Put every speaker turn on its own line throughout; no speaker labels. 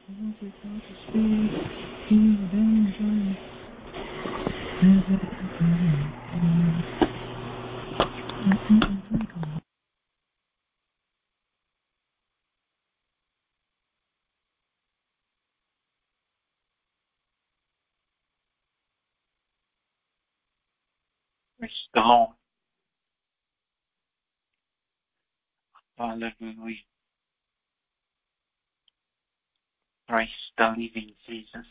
Praise the Lord. Hallelujah. Praise the living Jesus.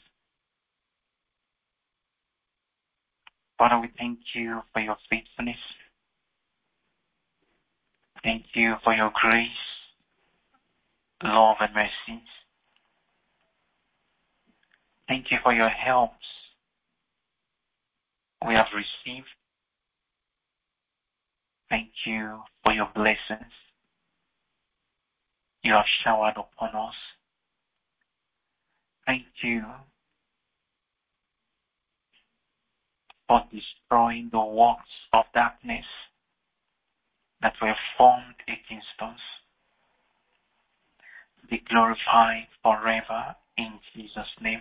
Father, we thank you for your faithfulness. Thank you for your grace, love, and mercy. Thank you for your helps we have received. Thank you for your blessings you have showered upon us. Thank you for destroying the works of darkness that were formed against us. Be glorified forever in Jesus' name.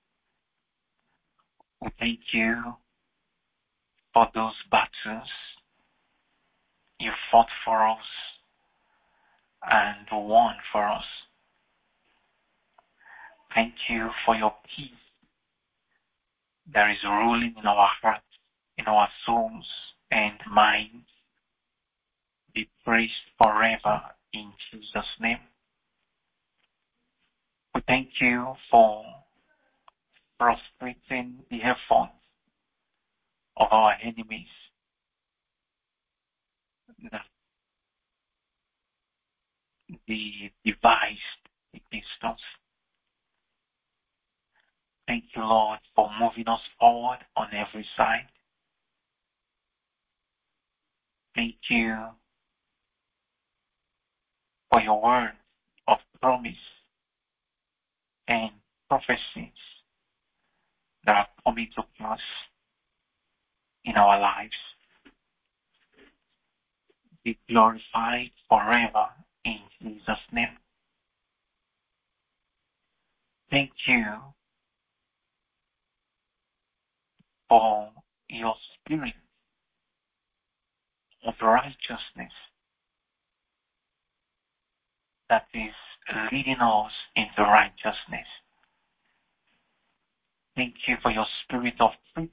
We thank you for those battles you fought for us and won for us. Thank you for your peace that is ruling in our hearts, in our souls and minds. Be praised forever in Jesus' name. We thank you for frustrating the efforts of our enemies that they devised against us. Thank you, Lord, for moving us forward on every side. Thank you for your word of promise and prophecies that are coming to pass in our lives. Be glorified forever in Jesus' name. Thank you for your spirit of righteousness that is leading us into righteousness. Thank you for your spirit of truth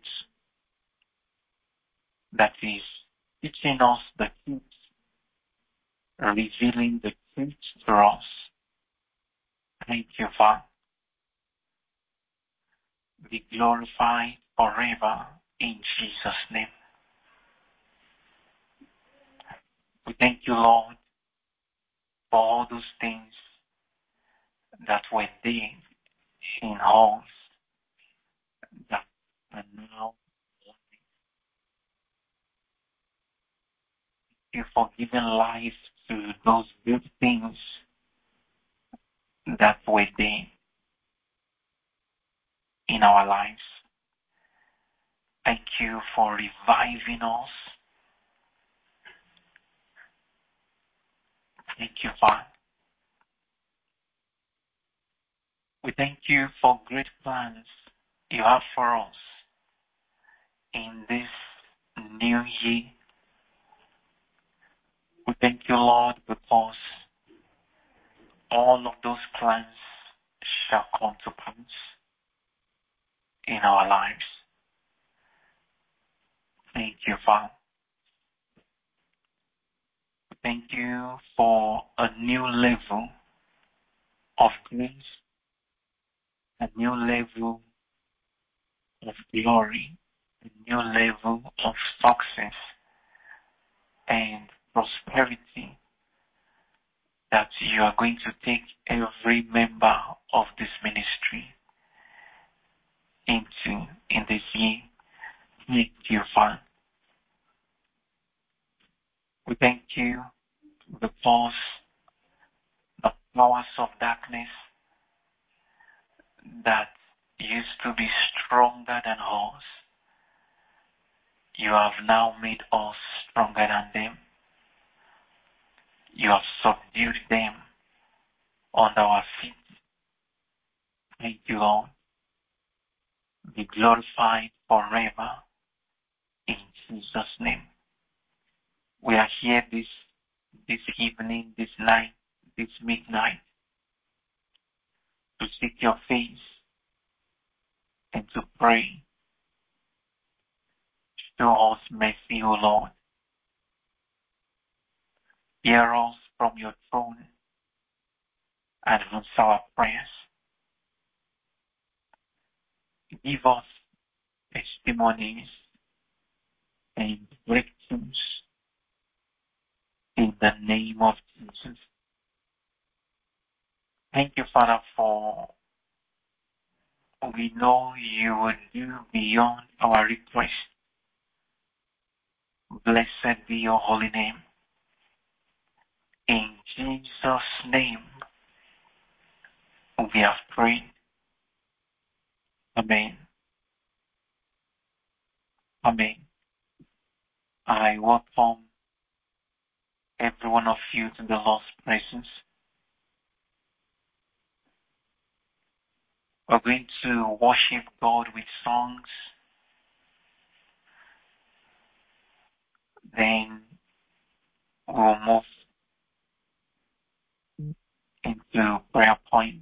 that is teaching us the truth, revealing the truth to us. Thank you, Father. Be glorified forever in Jesus' name. We thank you, Lord, for all those things that were there in us that are now. Thank you for giving life to those good things that were there in our lives. Thank you for reviving us. Thank you, Father. We thank you for great plans you have for us in this new year. We thank you, Lord, because all of those plans shall come to pass in our lives. Thank you, Father. Thank you for a new level of grace, a new level of glory, a new level of success and prosperity that you are going to take every member of this ministry into in this year. Thank you, Father. We thank you because the powers of darkness that used to be stronger than us, you have now made us stronger than them. You have subdued them under our feet. Thank you, Lord. Be glorified forever in Jesus' name. We are here this evening, this night, this midnight, to seek your face and to pray. Show us mercy, O Lord. Hear us from your throne and answer our prayers. Give us testimonies and breakthroughs in the name of Jesus. Thank you, Father, for we know you will do beyond our request. Blessed be your holy name. In Jesus' name, we have prayed. Amen. Amen. I welcome every one of you to the Lord's presence. We're going to worship God with songs. Then we'll move into prayer point.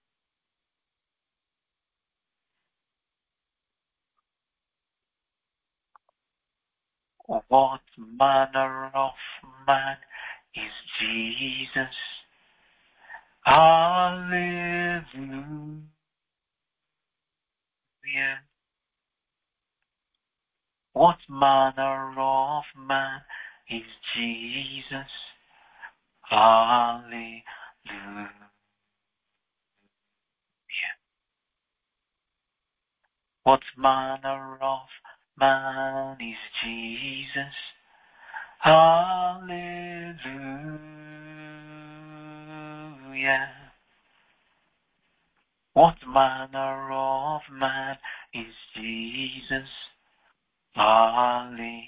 What manner of man is Jesus? Hallelujah. What manner of man is Jesus? Hallelujah. What manner of man is Jesus? Hallelujah. What manner of man is Jesus? Hallelujah.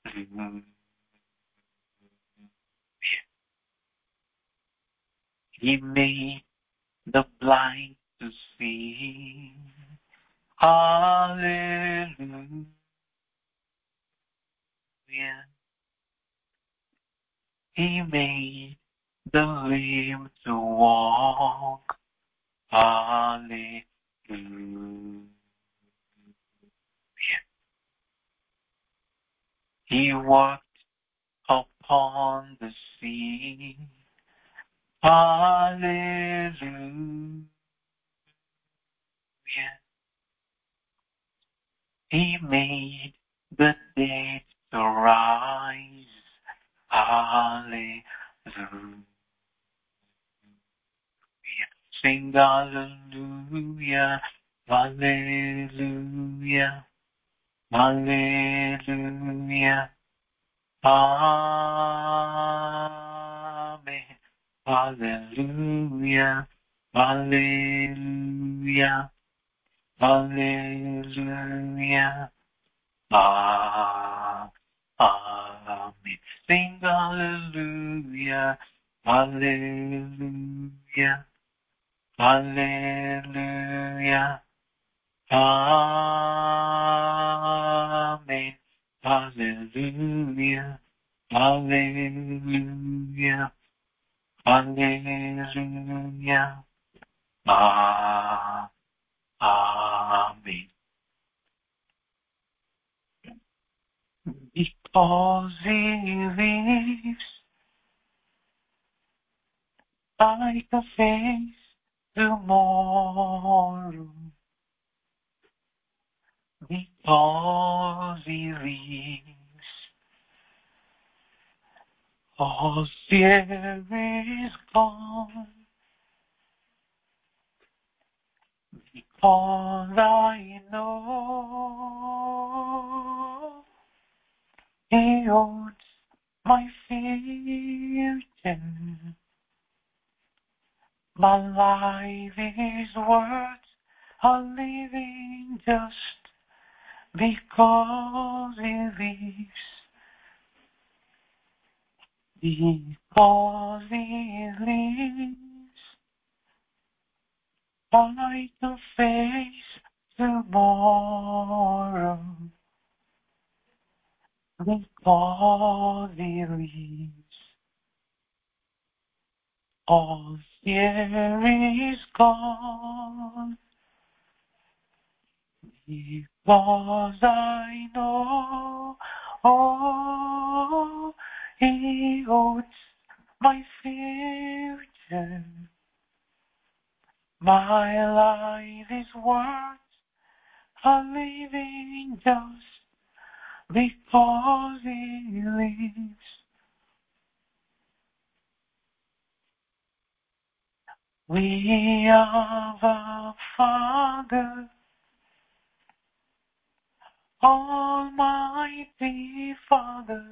He made the blind to see. Hallelujah. He made the lame to walk. Hallelujah. He walked upon the sea. Hallelujah. He made the dead to rise. Hallelujah. Sing hallelujah. Hallelujah. Hallelujah. Amen. Hallelujah. Hallelujah. Hallelujah. Amen. Sing hallelujah. Hallelujah. Hallelujah. Amen. Hallelujah. Hallelujah. Hallelujah. Amen. Because he lives, I can face tomorrow. Because he lives, all fear is gone. Because I know he owns my future. My life is worth a living just because he lives. Because he lives, I can face tomorrow because He lives. All fear is gone because I know, oh, He holds my future. My life is worth a living just because He lives. We have a Father, Almighty Father,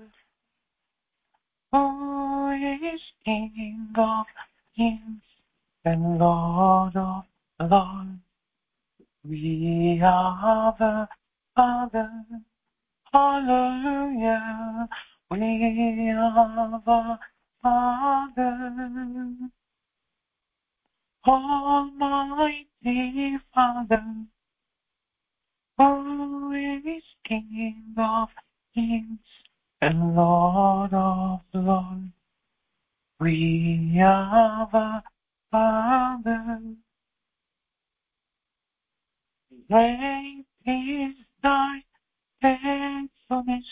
who is King of kings and Lord of lords. We have a Father, hallelujah. We have a Father, Almighty Father, who is King of kings and Lord of lords. We have a Father. Great is thy faithfulness,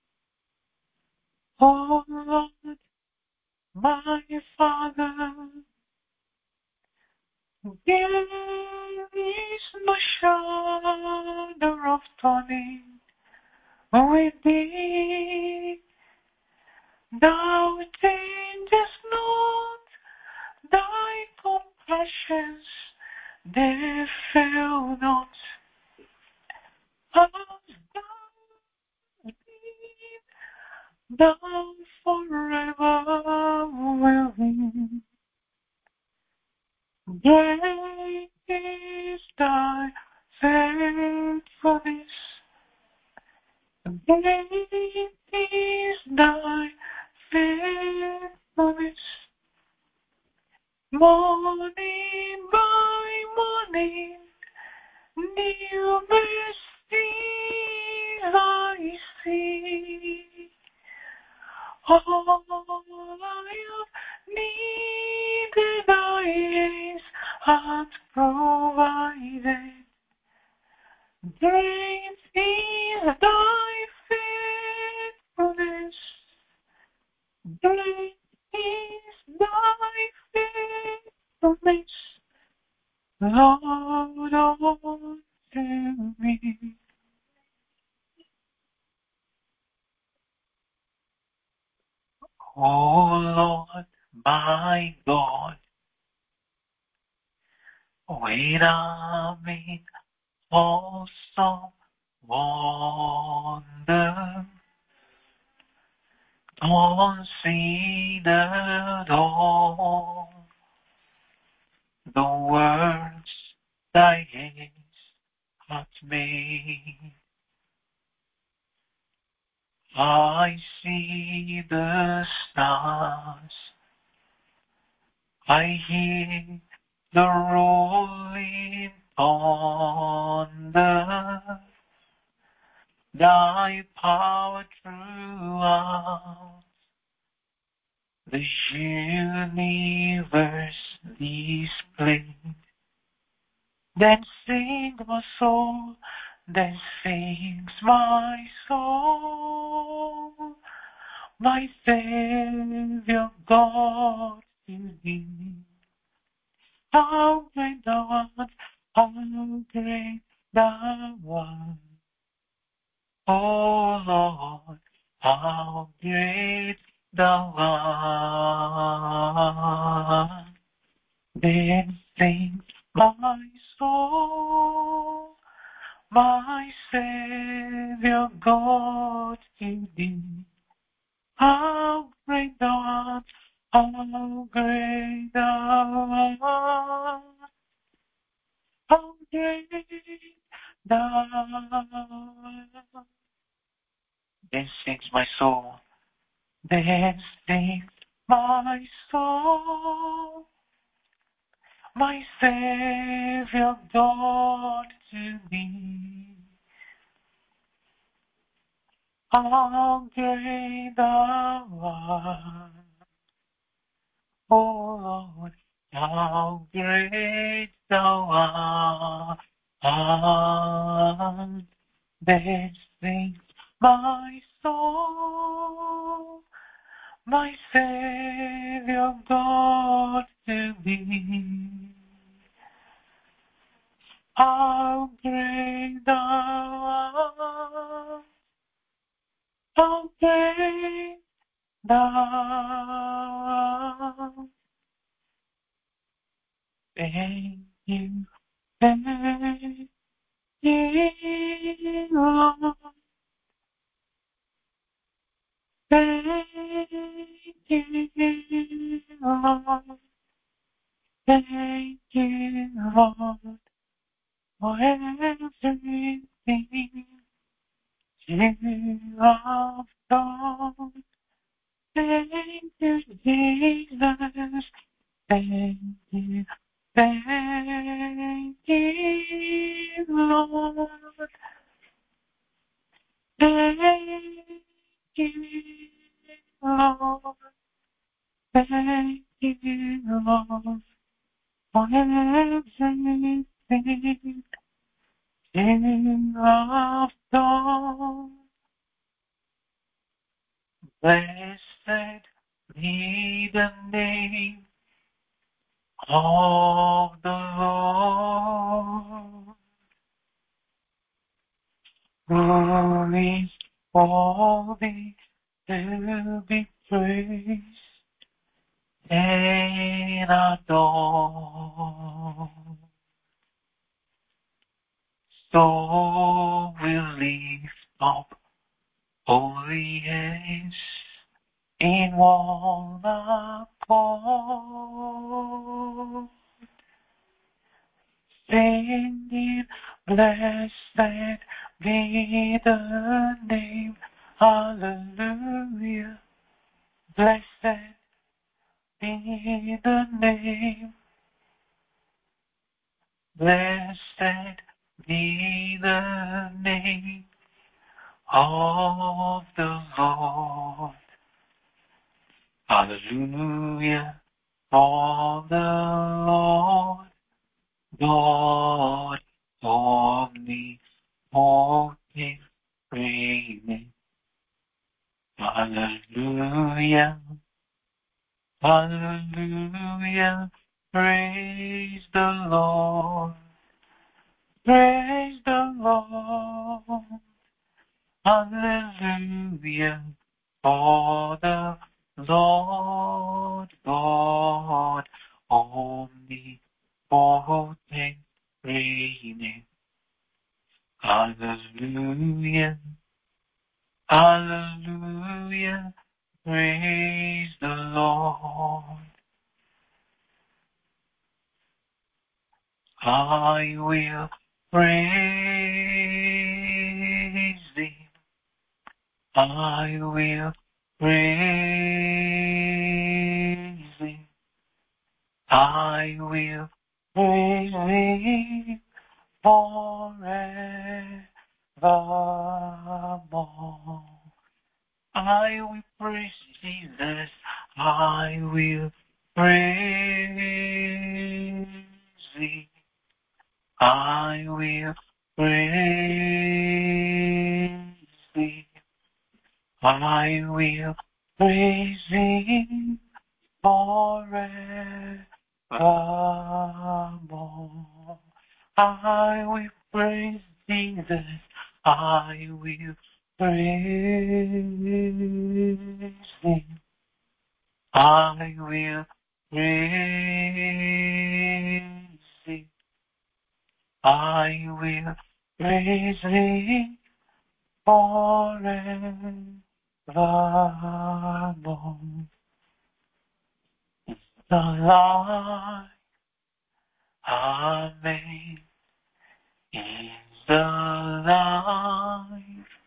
O Lord, my Father. There is no shadow of turning with thee. Thou changest not, thy compassions, they fail not. As thou been, thou forever will be. Great is thy faithfulness. Great is thy faithfulness. Morning by morning, new mercies I see. All I have needed thy hands hath provided. Great is thy faithfulness. Great is thy faithfulness, Lord, unto me. O Lord, my God, wait on me, awesome wonder, consider all the words thy hands hath made. I see the stars, I hear the rolling thunder, thy power throughout the universe displayed. Then sing my soul, then sings my soul, my Savior God to thee. How great thou art, how great thou art. Oh Lord, how great thou art. Then sings my soul, my Savior God to thee. How great thou art, how great thou art, how great thou art. Then sings my soul, then sings my soul, my Savior God to thee. How great thou art, O Lord, how great thou art. Then sings my soul, my Savior God to thee. How great thou art, how great thou art. Thank you, thank you, Lord. Thank you, Lord. Thank you, Lord, for everything you have done. Thank you, Jesus. Thank you, Lord. Thank you, Lord. Thank you, Lord, for everything you have done. Blessed be the name of the Lord, who is worthy to be praised and adored. So we lift up holy hands in one accord, singing, blessed be the name, hallelujah. Blessed be the name, blessed be the name of the Lord. Hallelujah, for the Lord God omnipotent reigning. Hallelujah, hallelujah, praise the Lord, praise the Lord. Hallelujah, for the Lord God omnipotent reigning. Hallelujah, hallelujah, praise the Lord. I will praise thee. I will praise thee. I will praise thee forevermore. I will praise Jesus. I will praise thee. I will praise thee. I will praise thee forevermore. I will praise Jesus. I will praise thee. I will praise thee. I will praise thee forevermore. The light, amen, is the light.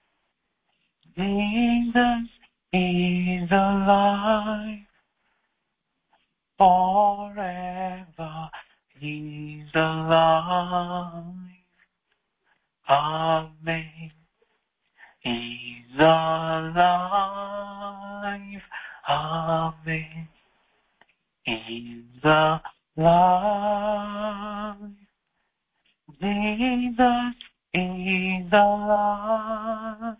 Jesus is the light forever. is alive. Amen. Is alive. Amen. Is alive. Jesus is alive.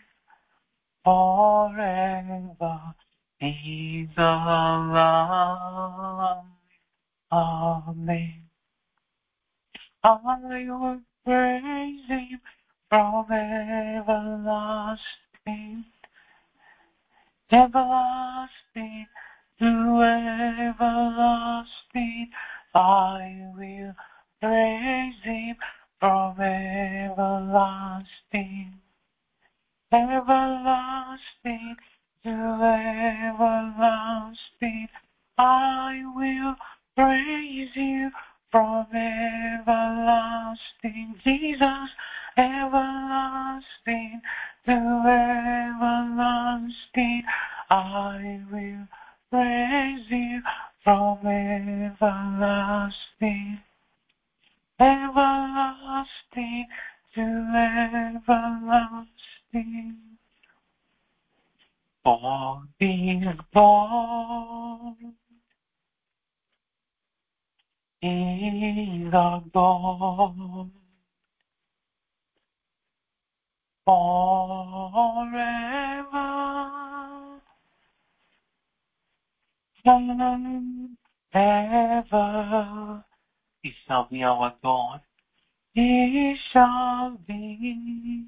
Forever is alive. Amen. I will praise him from everlasting, everlasting to everlasting. I will praise him from everlasting, everlasting to everlasting. I will praise you from everlasting, Jesus, everlasting to everlasting. I will praise you from everlasting, everlasting to everlasting. For this God is our God forever and ever. He shall be our God. He shall be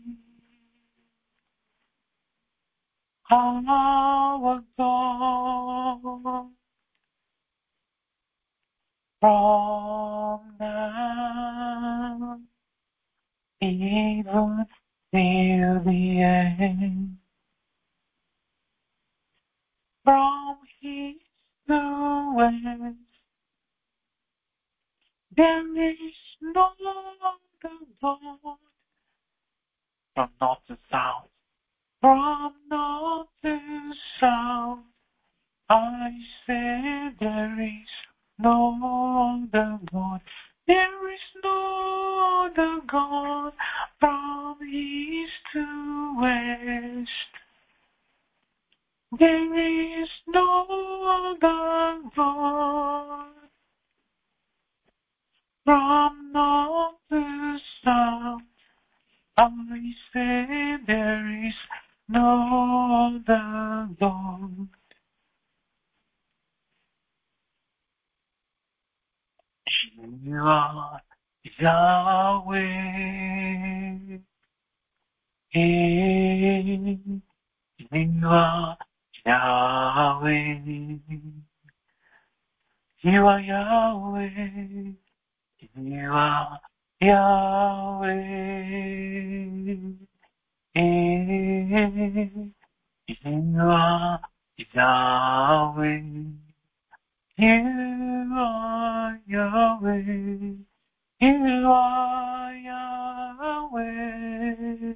our God from now even till the end. From east to west, there is no other God. From north to south, from north to south, I say there is no other God. There is no other God. From east to west, there is no other God. From north to south, I say there is no other God. You are Yahweh. You are Yahweh. You are Yahweh. You are Yahweh. You are Yahweh. You are Yahweh. You are Yahweh.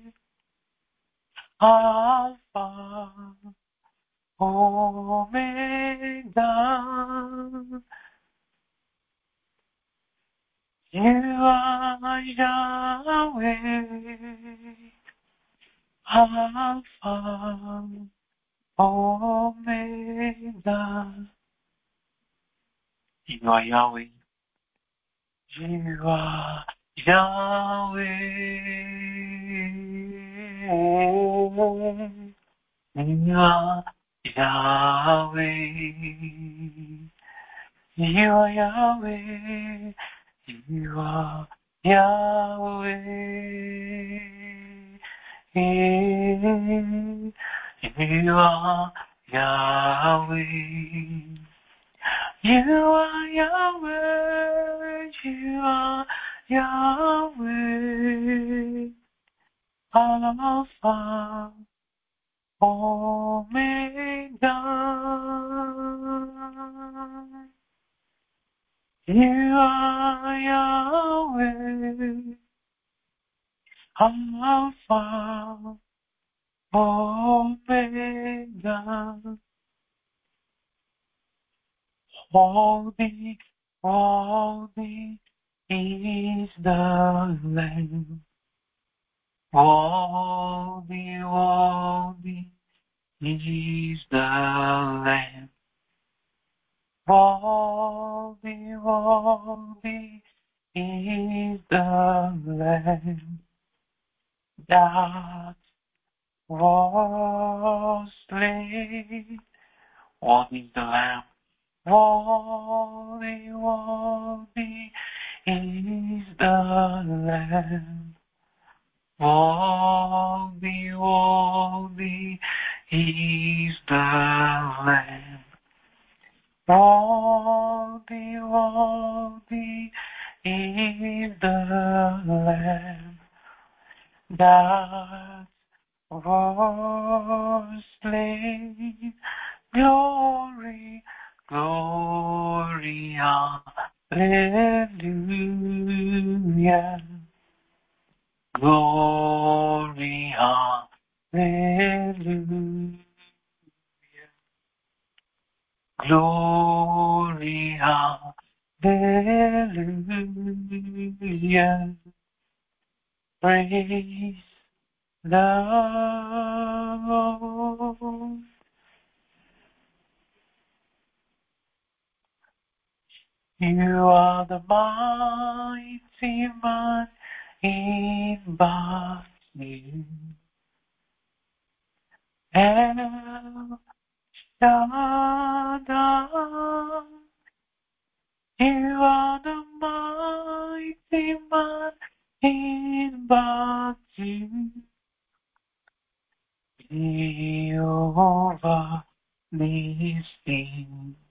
Alpha, Omega. You are Yahweh. Alpha, Omega. You are Yahweh. You are Yahweh. You are Yahweh. You are Yahweh. You are Yahweh. You are Yahweh. You are Yahweh. You are Yahweh. Alpha, Omega. You are Yahweh. Alpha, Omega. Holy, Worthy is the Lamb. Worthy, worthy is the Lamb. Worthy, worthy is the Lamb that was slain. Worthy is the Lamb. Worthy, worthy is the Lamb. Worthy, worthy is the Lamb. Worthy, worthy is the Lamb that was slain. Glory, glory, hallelujah. Glory, hallelujah. Glory, hallelujah. Praise the Lord. You are the mighty man in battle. El Shaddai. You are the mighty man in battle. Jehovah Nissi.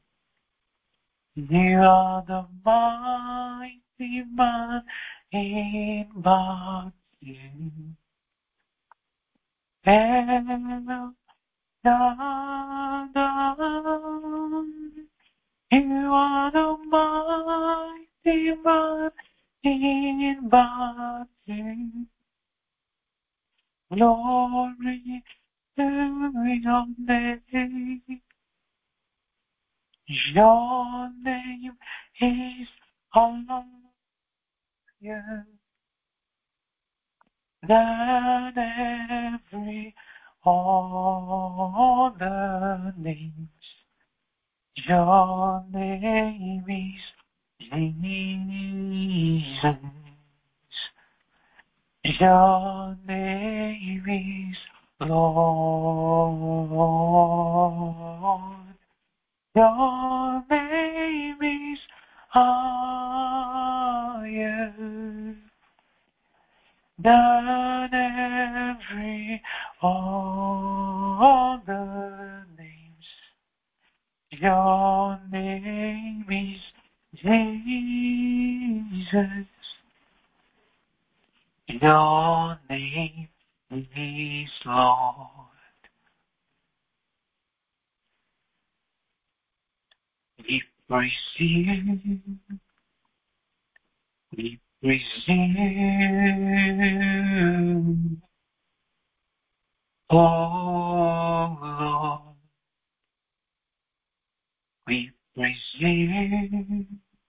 You are the mighty man in battle. El Shaddai. You are the mighty man in battle. Glory to your name. Your name is higher than every other name. Your name is Jesus. Your name is Lord. Your name is higher than every other names. Your name is Jesus. Your name is Lord. We praise you. We praise you. Oh Lord. We praise you.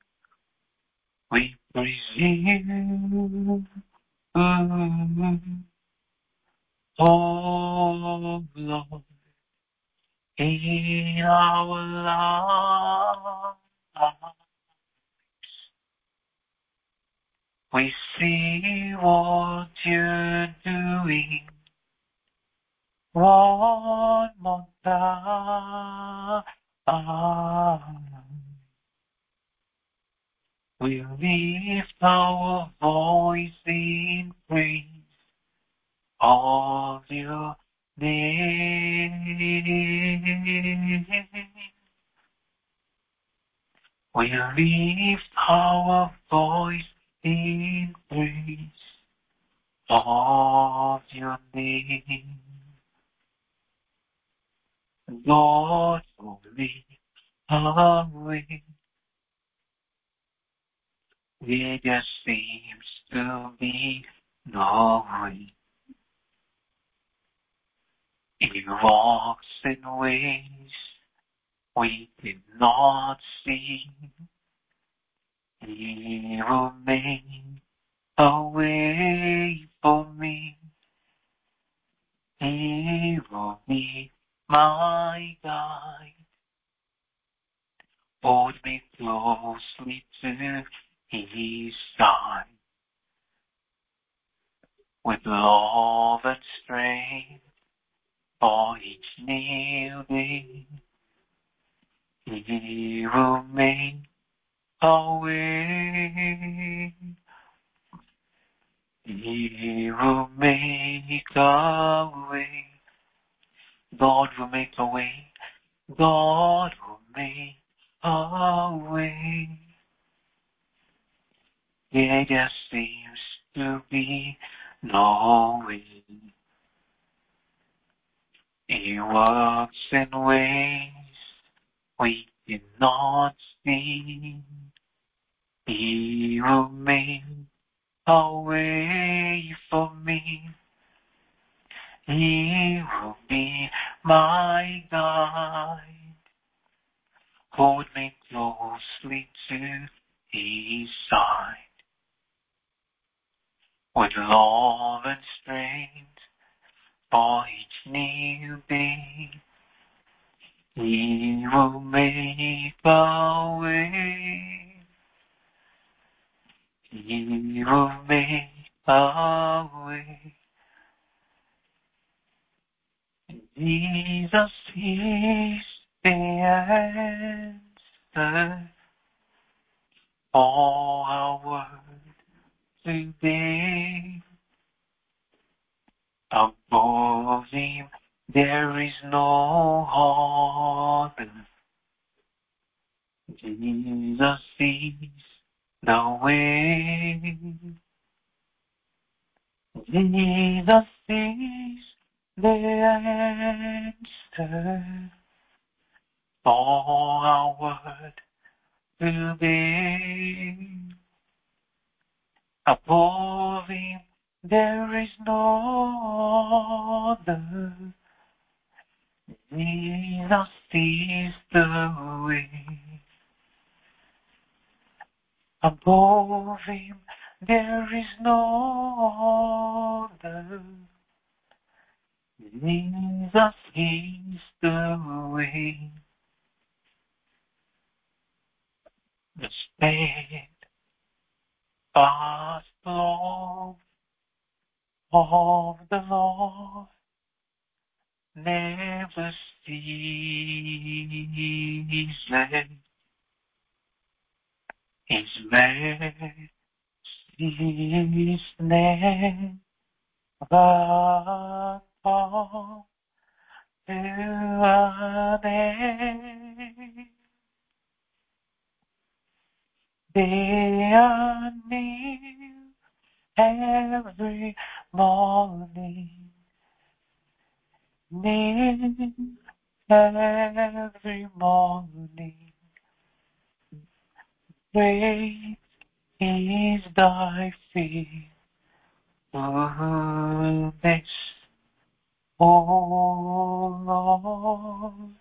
We praise you. Oh Lord. In our lives, we see what you're doing. One more time, we lift our voice in praise of your name. We lift our voice in praise of your name. Lord, only away. There just seems to be no way. He walks in ways we did not see. He will make a way for me. He will be my guide. Hold me closely to his side. With love and strength for each new day, he will make a way. He will make a way. God will make a way. God will make a way. There just seems to be no way. He works in ways we cannot see. He will make a way for me. He will be my guide. Hold me closely to his side. With love and strength for each new day, he will make a way. He will make a way. Jesus is the answer. All our words today. Above him there is no other. Jesus is the way. Jesus is the answer. All our word today. Above him there is no other. Jesus is the way. Above him there is no other. Jesus is the way. The steadfast love of the Lord never ceases. His mercies never come to an end. They are new every morning, new every morning. Great is thy faithfulness, O Lord.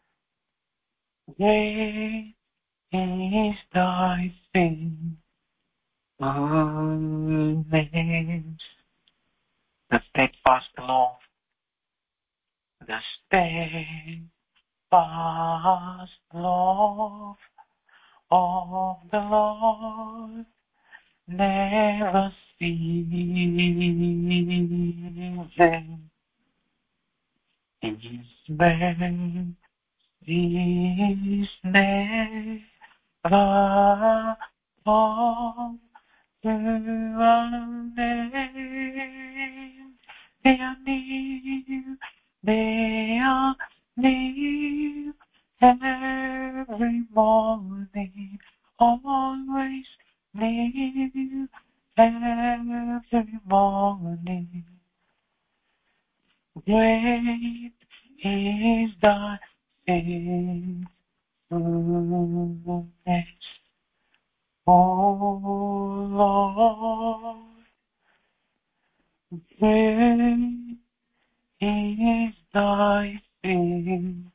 Great is thy faithfulness. The steadfast love, the steadfast love of the Lord never ceases. His mercies never come to an end. They are new, they are new every morning, always new every morning. Great is thy faithfulness, O Lord. Great is thy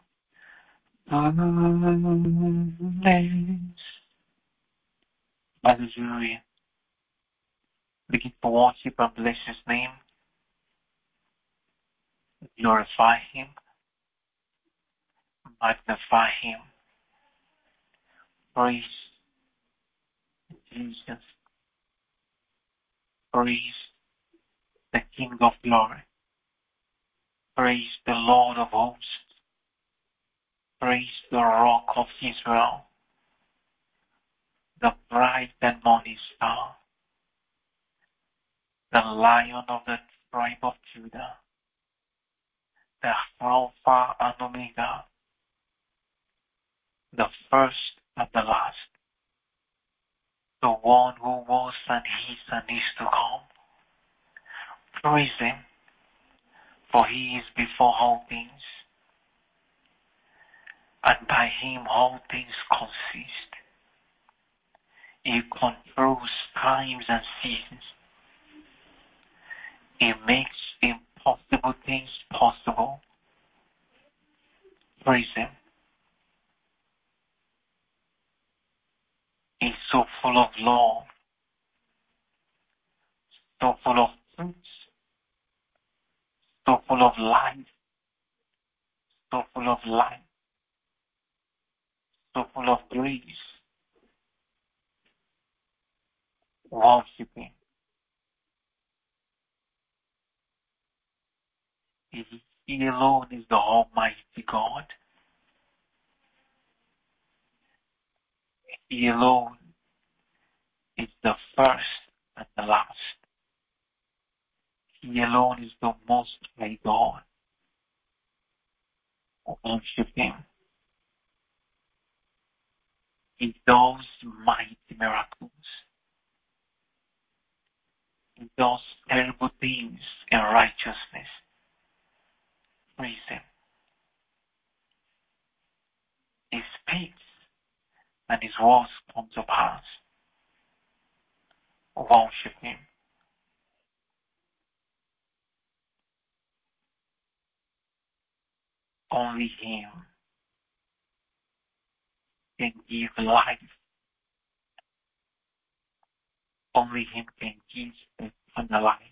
faithfulness. Begin to worship and bless His name. Glorify Him. Magnify Him. Praise Jesus. Praise the King of Glory. Praise the Lord of Hosts. Praise the Rock of Israel, the bright and morning star, the Lion of the tribe of Judah, the Alpha and Omega, the first and the last, the one who was and is to come. Praise Him, for He is before all things, and by Him all things consist. He controls times and seasons. He makes impossible things possible. Praise Him. He's so full of love, so full of truth, so full of life, so full of light, so full of grace. Worship Him. He alone is the Almighty God. He alone is the first and the last. He alone is the Most High God. Worship Him. He does mighty miracles. He does terrible things in righteousness. Praise Him. He speaks and His words come to pass. Worship Him. Only Him can give life. Only Him can give eternal life.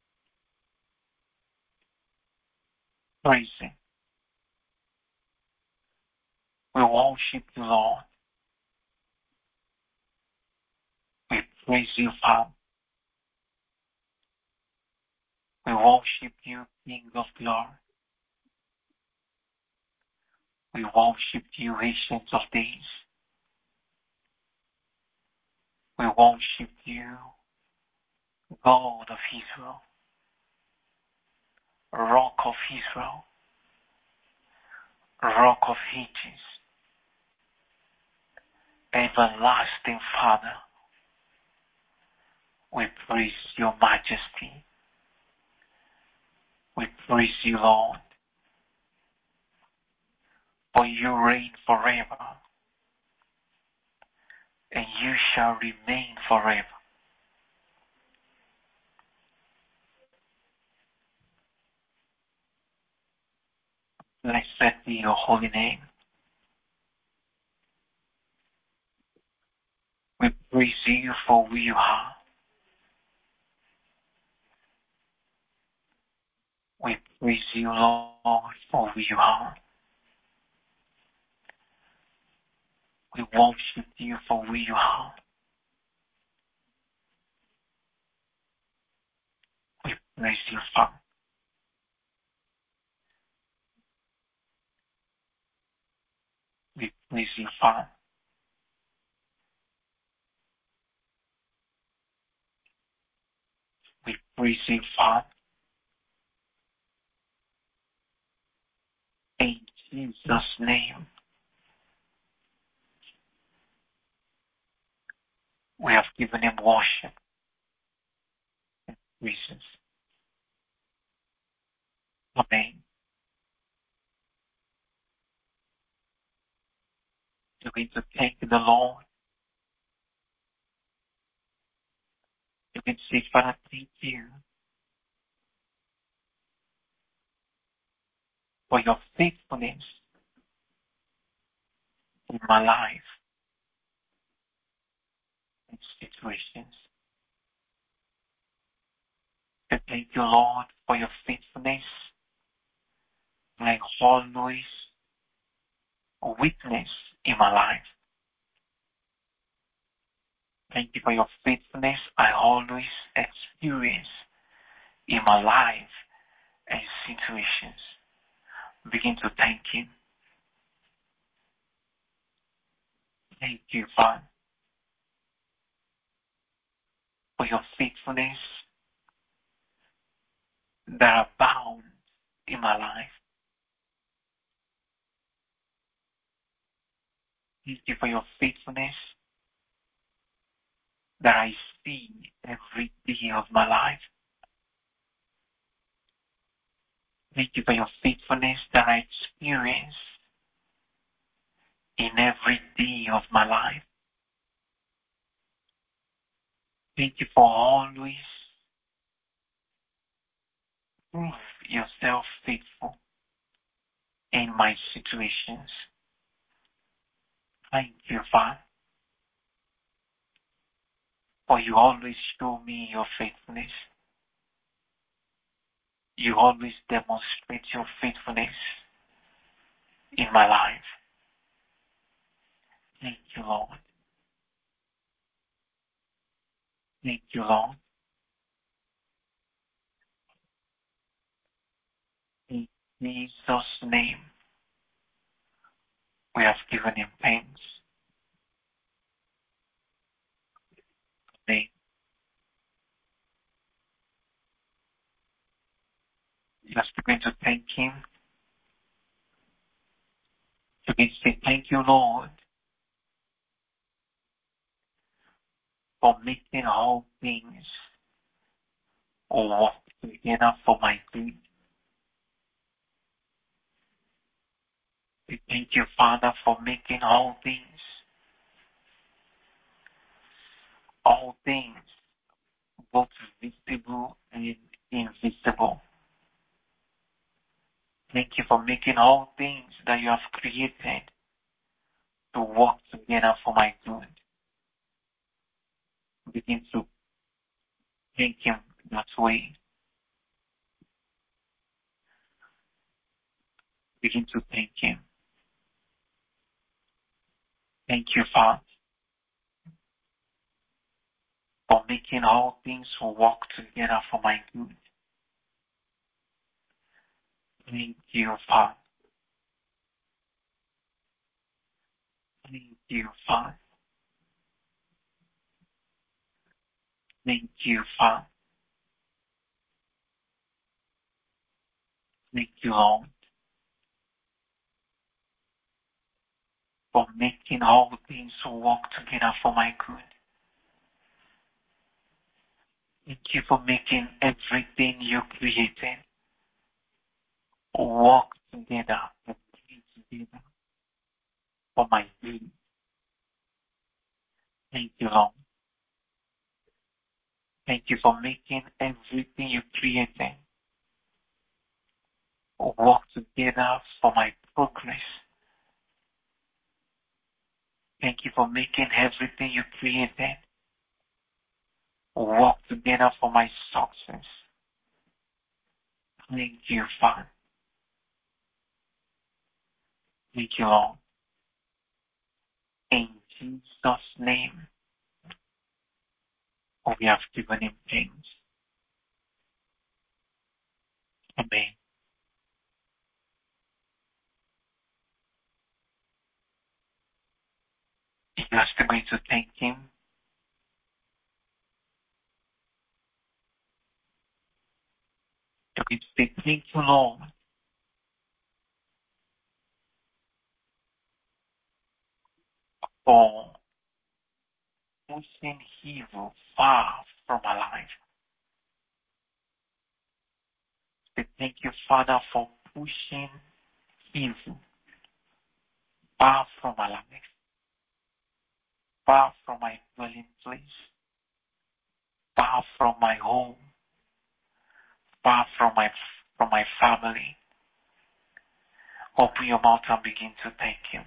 Praise Him. We worship you, Lord. We praise you, Father. We worship you, King of Glory. We worship you, Ancient of Days. We worship you, God of Israel, Rock of Israel, Rock of Ages, Everlasting Father. We praise your majesty. We praise you, Lord, for you reign forever, and you shall remain forever. Blessed be your holy name. We praise you for who you are. We praise you, Lord, for who you are. We worship you for who you are. We praise you, Father. We praise you, Father. We praise you, Father. In Jesus' name, we have given him worship and praises. Amen. You're going to thank the Lord. You can say, Father, thank you for your faithfulness in my life and situations. thank you, Lord, for your faithfulness. I always witness in my life. Thank you for your faithfulness. I always experience in my life and situations. Begin to thank Him. Thank you, Father, for your faithfulness that abound in my life. Thank you for your faithfulness that I see every day of my life. Thank you for your faithfulness that I experience in every day of my life. Thank you for always prove yourself faithful in my situations. Thank you, Father, for you always show me your faithfulness. You always demonstrate your faithfulness in my life. Thank you, Lord. Thank you, Lord. In Jesus' name, we have given Him thanks. Amen. Just begin to thank Him. Begin to say, thank you, Lord, for making all things work together for my good. We thank you, Father, for making all things, both visible and invisible. Thank you for making all things that you have created to work together for my good. Begin to thank Him that way. Begin to thank Him. Thank you, Father, for making all things work together for my good. Thank you, Father. Thank you, Father. Thank you, Father. Thank you, Lord, for making all things work together for my good. Thank you for making everything you created work together and play together for my good. Thank you, Lord. Thank you for making everything you created work together for my progress. Thank you for making everything you created work together for my success. Thank you, Father. Thank you, Lord. In Jesus' name, we have given Him thanks. Amen. You are still going to thank Him. You can say, thank you, Lord, for pushing evil far from my life. Say, thank you, Father, for pushing evil far from my life, far from my dwelling place, far from my home, far from my family. Open your mouth and begin to thank Him.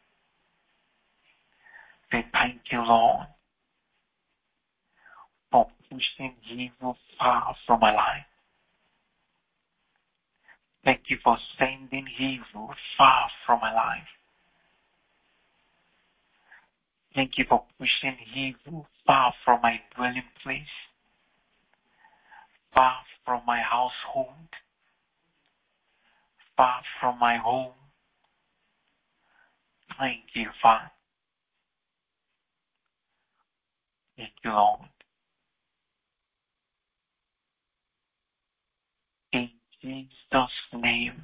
Say, thank you, Lord, for pushing evil far from my life. Thank you for sending evil far from my life. Thank you for pushing evil far from my dwelling place, far from my household, far from my home. Thank you, Father. Thank you, Lord. In Jesus' name,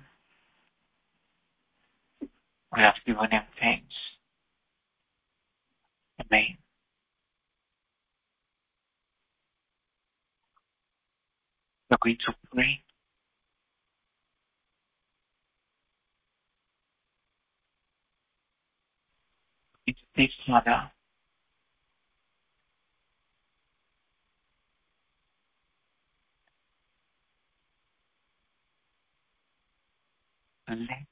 we have given him thanks. Amen. We're going to pray. It's this, Father. Let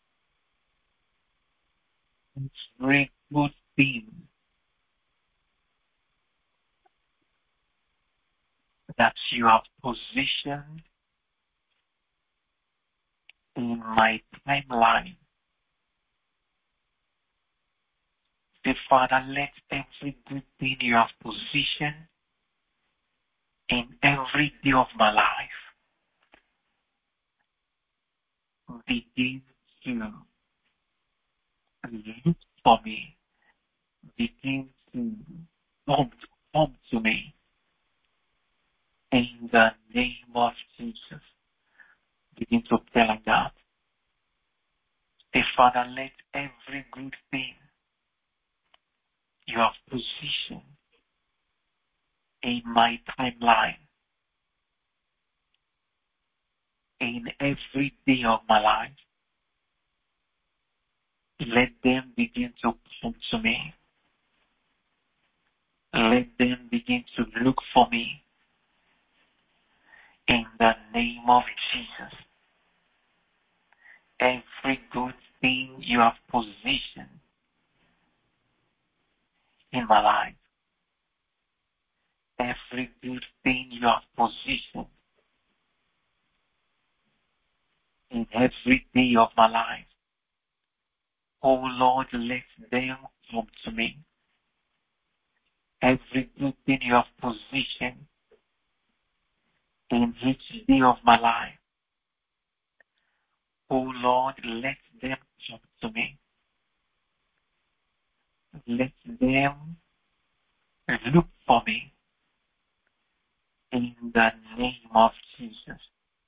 every good thing that you have positioned in my timeline, say, Father, let every good thing you have positioned in every day of my life begin to look for me, begin to come to me in the name of Jesus. Begin to pray like that. Say, Father, let every good thing you have positioned in my timeline, in every day of my life, let them begin to come to me. Let them begin to look for me in the name of Jesus. Every good thing you have positioned in my life, every good thing you have positioned in every day of my life, oh Lord, let them come to me. Every good thing you have positioned in each day of my life, oh Lord, let them come to me. Let them look for me in the name of Jesus.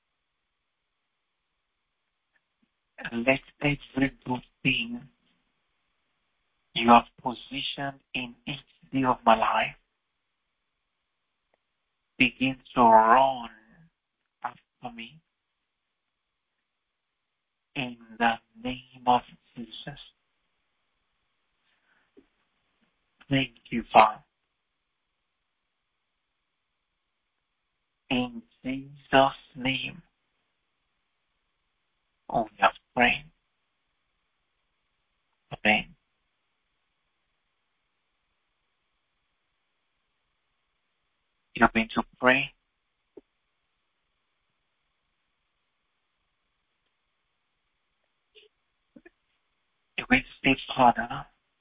Let every good thing you have positioned in each day of my life begin to run after me in the name of Jesus. Thank you, Father. In Jesus' name, we have prayed. Amen. You're going to pray. You're going to say, Father,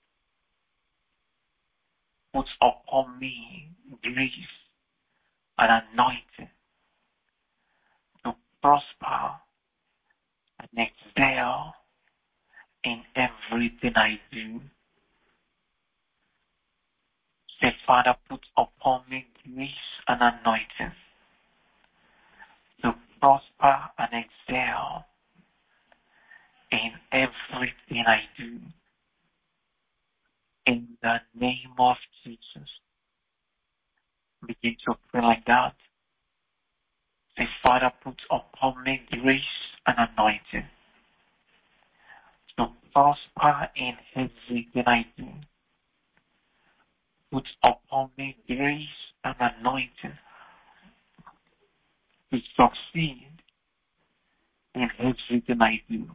put upon me grace and anointing to prosper and excel in everything I do. Say, Father, put upon me grace and anointing to prosper and excel in everything I do. In the name of Jesus. Begin to pray like that. Say, Father, put upon me grace and anointing to prosper in everything I do. Put upon me grace and anointing to succeed in everything I do.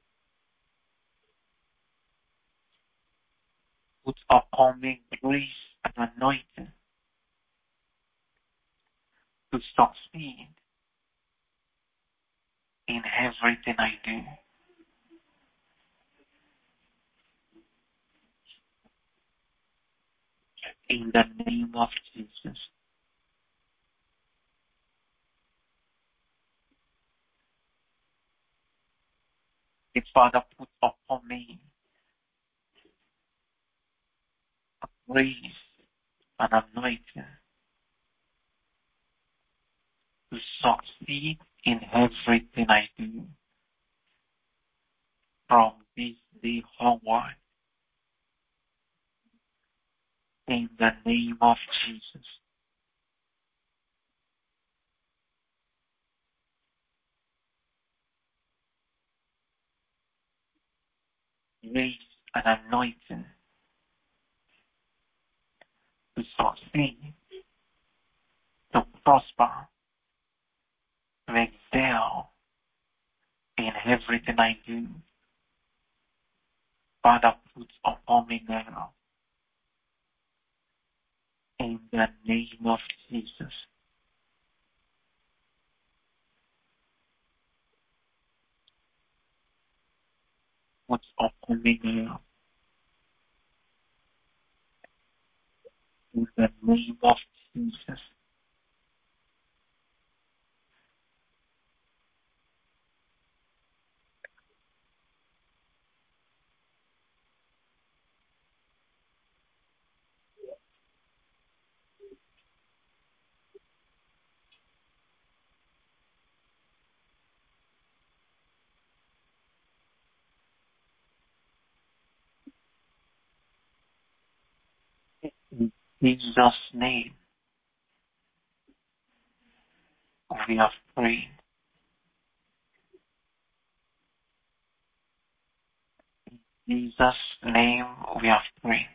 Put upon me grace and anointing to succeed in everything I do. In the name of Jesus. The Father put upon me a grace and anointing to succeed in everything I do from this day onward. In the name of Jesus. Grace and anointing to succeed, to prosper, to excel in everything I do. Father, put upon me now. In the name of Jesus. Put upon me now. In the name of Jesus. In Jesus' name, we have prayed. In Jesus' name, we have prayed.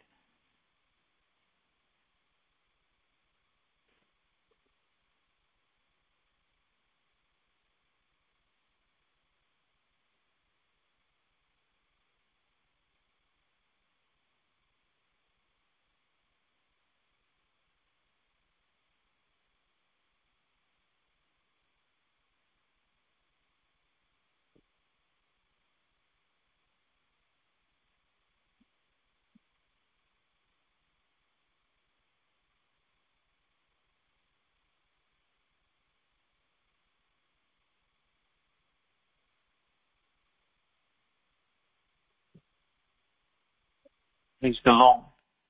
Praise the Lord.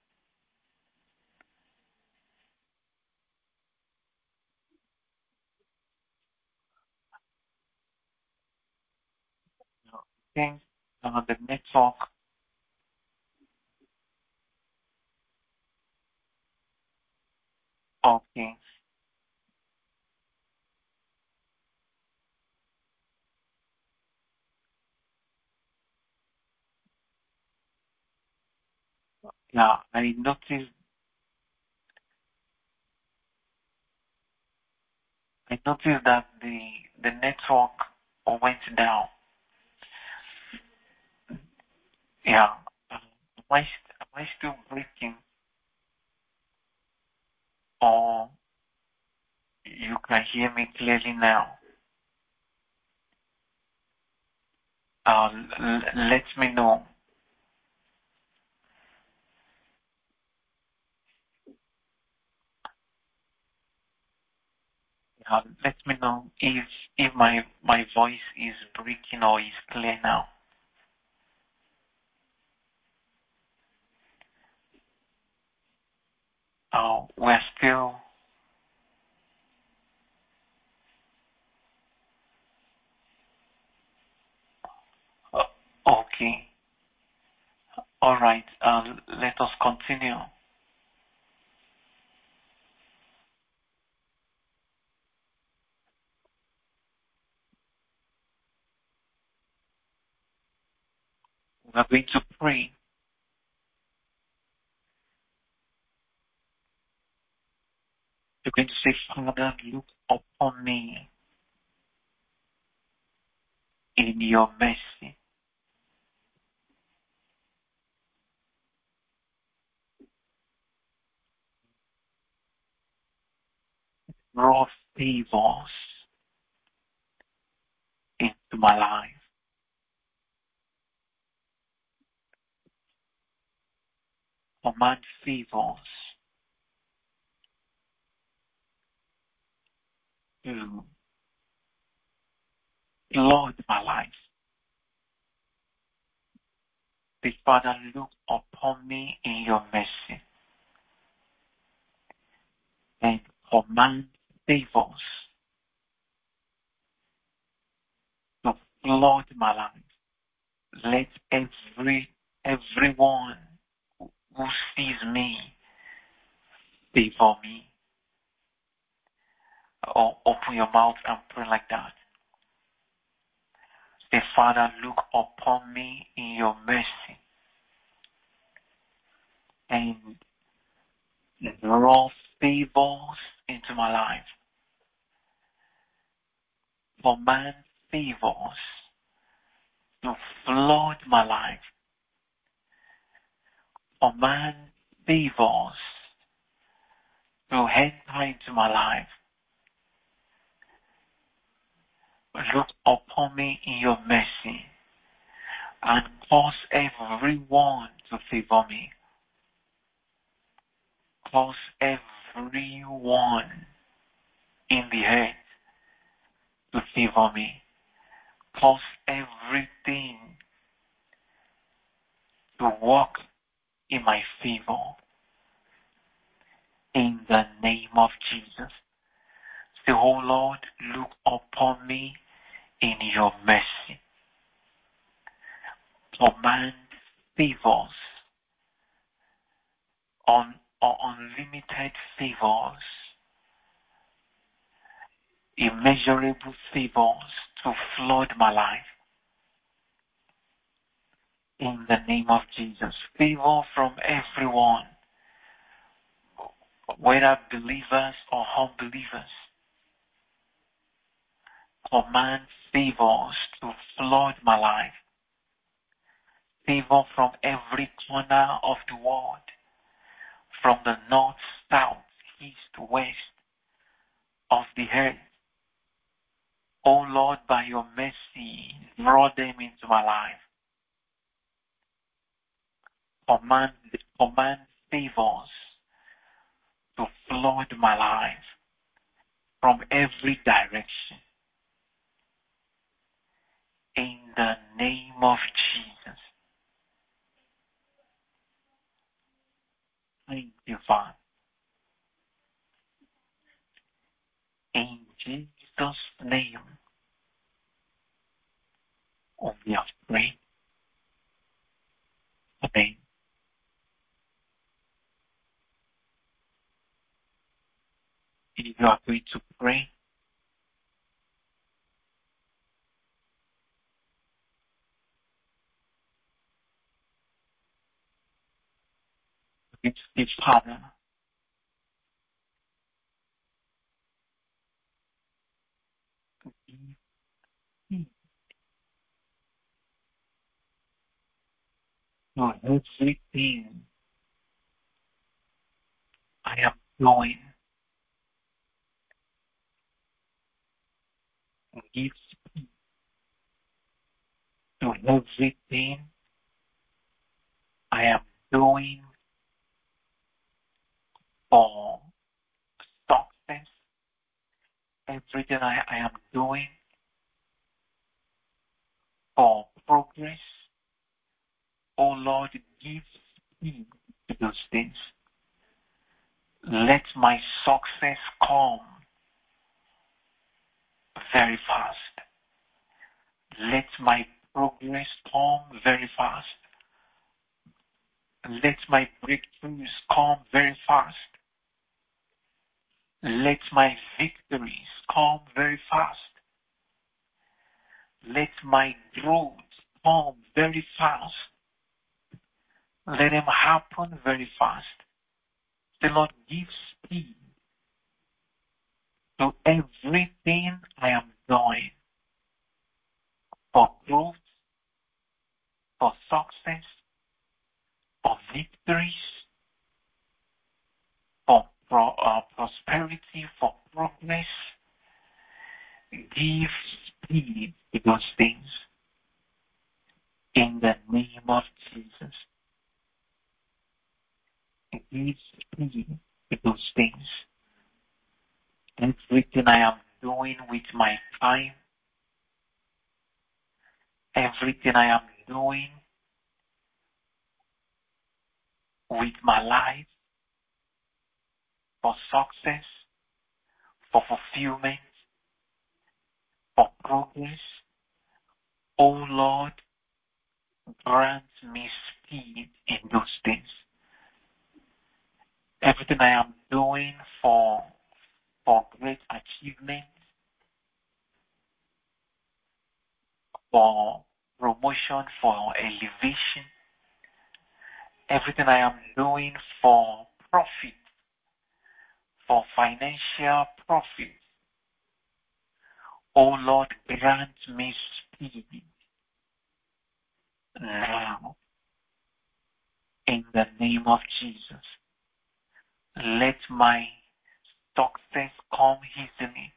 Okay. The network. Okay. Yeah, I noticed that the network went down. Yeah. Am I still breaking, or you can hear me clearly now? Let me know. Let me know if my voice is breaking or is clear now. We're still okay. All right. Let us continue. We are going to pray. You're going to say, Father, look upon me in your mercy. Draw favors in to my life. Command favors to flood my life. Say, Father, look upon me in your mercy and command favors to flood my life. Let everyone who sees me favor me. Or open your mouth and pray like that. Say, Father, look upon me in your mercy and draw favors into my life. Command favors to flood my life. Command favors to enter into my life. Look upon me in your mercy and cause everyone to favor me. Cause everyone in the earth to favor me. Cause everything to work in my favor. In the name of Jesus. Say, oh Lord, look upon me in your mercy. Command favors, unlimited favors, immeasurable favors to flood my life. In the name of Jesus. Favor from everyone, whether believers or unbelievers. Command favors to flood my life. Favor from every corner of the world, from the north, south, east, west of the earth. Oh Lord, by your mercy, draw them into my life. Command favors to flood my life from every direction. In the name of Jesus. Thank you, Father. In Jesus' name, we have prayed. Amen. If you are going to pray, it's the Father. For everything I am doing, give speed to everything I am doing for success. Everything I am doing for progress. Oh Lord, give speed to those things. Let my success come very fast. Let my progress come very fast. Let my breakthroughs come very fast. Let my victories come very fast. Let my growth come very fast. Let them happen very fast. The Lord gives speed to everything I am doing for growth, for success, for victories, for prosperity, for progress. Give speed to those things. Everything I am doing with my time, everything I am doing with my life for success, for fulfillment, for progress, oh Lord, grant me speed in those things. Everything I am doing for great achievement, for promotion, for elevation, everything I am doing for profit, for financial profit, oh Lord, grant me speed now in the name of Jesus. Let my success come easily.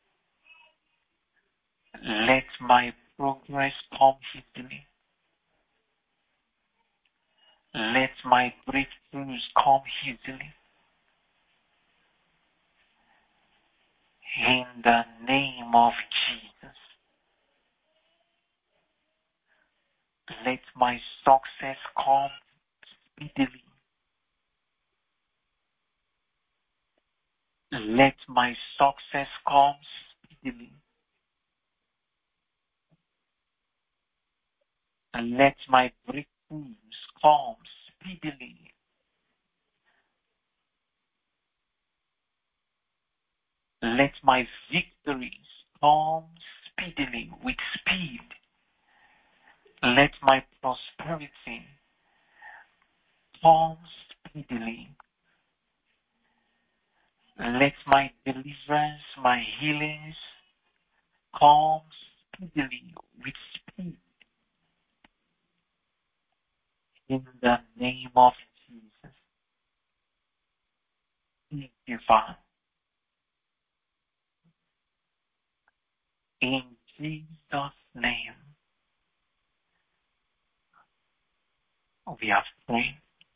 Let my progress come easily. Let my breakthroughs come easily. In the name of Jesus. Let my success come speedily. Let my success come speedily. Let my breakthroughs come speedily. Let my victories come speedily, with speed. Let my prosperity come speedily. Let my deliverance, my healings come speedily, with speed. In the name of Jesus. Thank you, Father. In Jesus' name, we have prayed.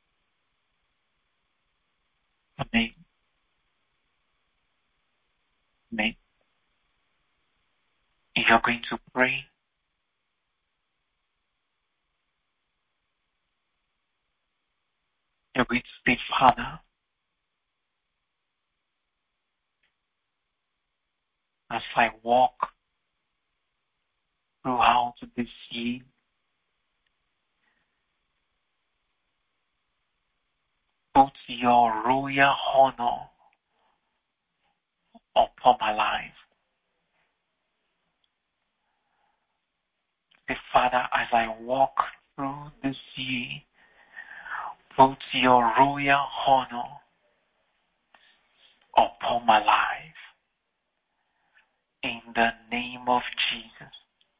Amen. Amen. If you're going to pray, you're going to say, Father, as I walk throughout this year, put your royal honor upon my life. Say, Father, as I walk through this year, put your royal honor upon my life. In the name of Jesus.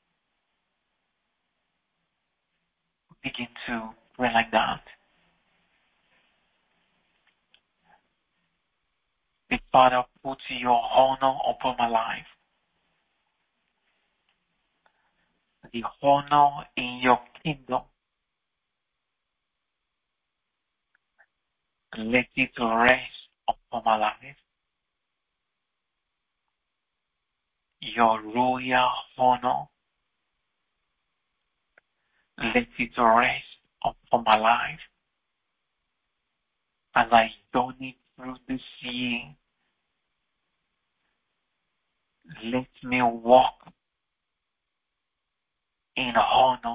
Begin to pray like that. The Father, put your honor upon my life. The honor in your kingdom. Let it rest upon my life. Your royal honor. Let it rest upon my life. As I journey through this year, let me walk in honor.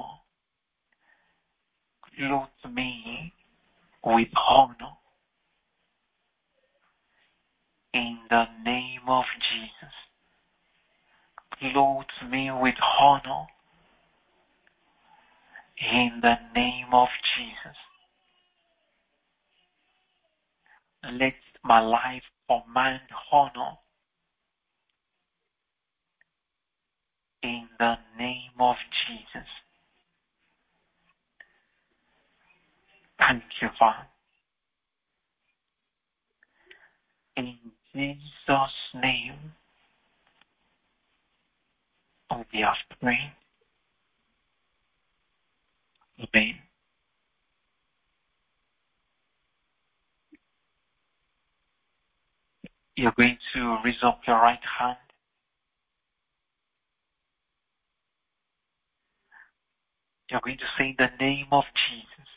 Clothe me with honor. In the name of Jesus. Clothe me with honor. In the name of Jesus. Let my life command honor. In the name of Jesus. Thank you, Father. In Jesus' name, we have prayed. Amen. You're going to raise up your right hand. You're going to say in the name of Jesus.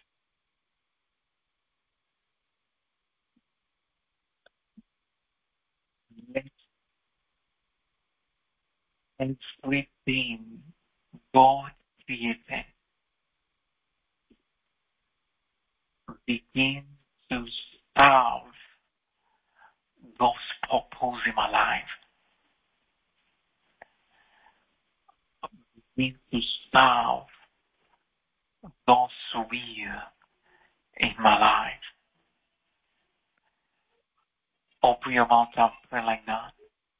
Let everything God created begin to serve God's purpose in my life. Begin to serve God's will in my life. Open your mouth and pray like that.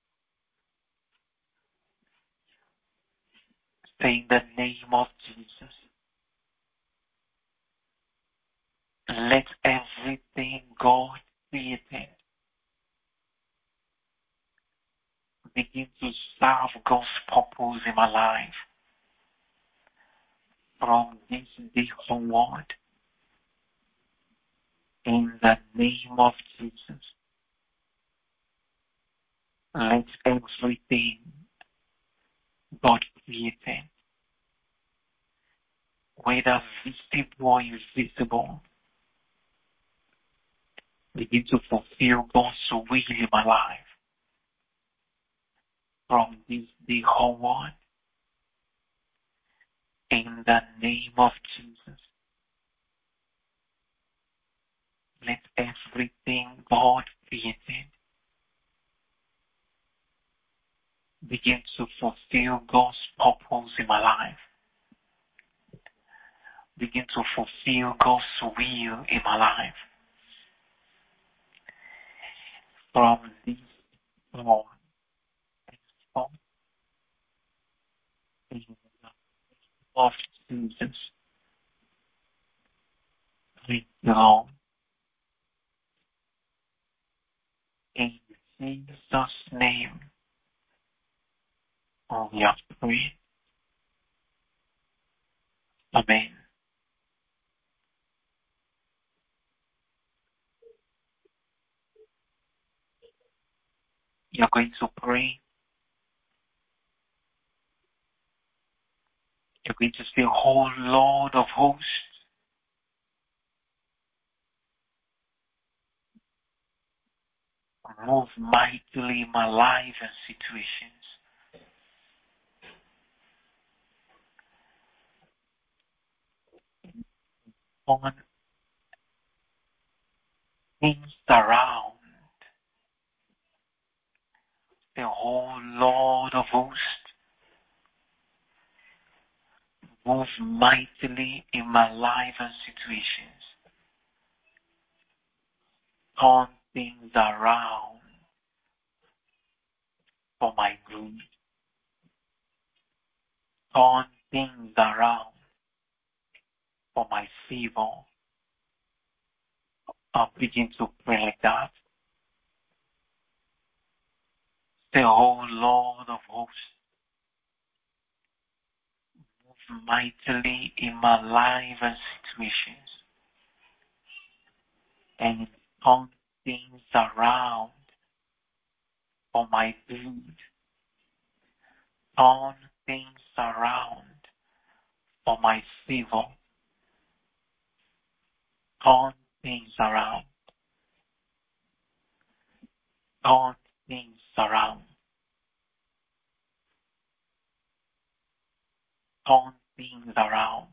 Say in the name of Jesus. Let everything God created begin to serve God's purpose in my life. From this day onward, in the name of Jesus, let everything God created, whether visible or invisible, begin to fulfill God's will in my life. From this day onward, in the name of Jesus, let everything God created begin to fulfill God's purpose in my life. Begin to fulfill God's will in my life. From this moment on, in the name of Jesus, thank you, Lord. In Jesus' name, we have prayed. Amen. You're going to pray. You're going to say, "Oh Lord of hosts, move mightily in my life and situations. Turn things around." The whole Lord of hosts, move mightily in my life and situations. Turn things around for my good. Turn things around for my favor. I'll begin to pray like that. The whole Lord of hosts, move mightily in my life and situations. And turn things around for my good. Turn things around for my favor. Turn things around. Turn things around. Turn things around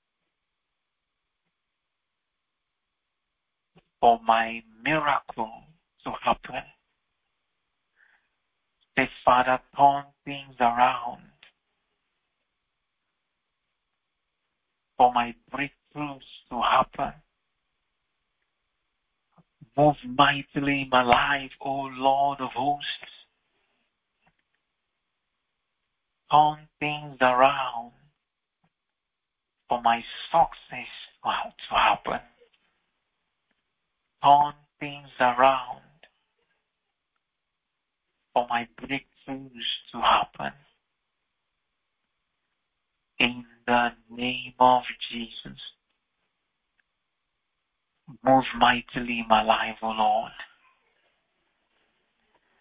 for my miracle to happen. Say, Father, turn things around for my breakthroughs to happen. Move mightily in my life, O Lord of hosts. Turn things around for my success to happen. Turn things around for my breakthroughs to happen. In the name of Jesus, move mightily in my life, O Lord.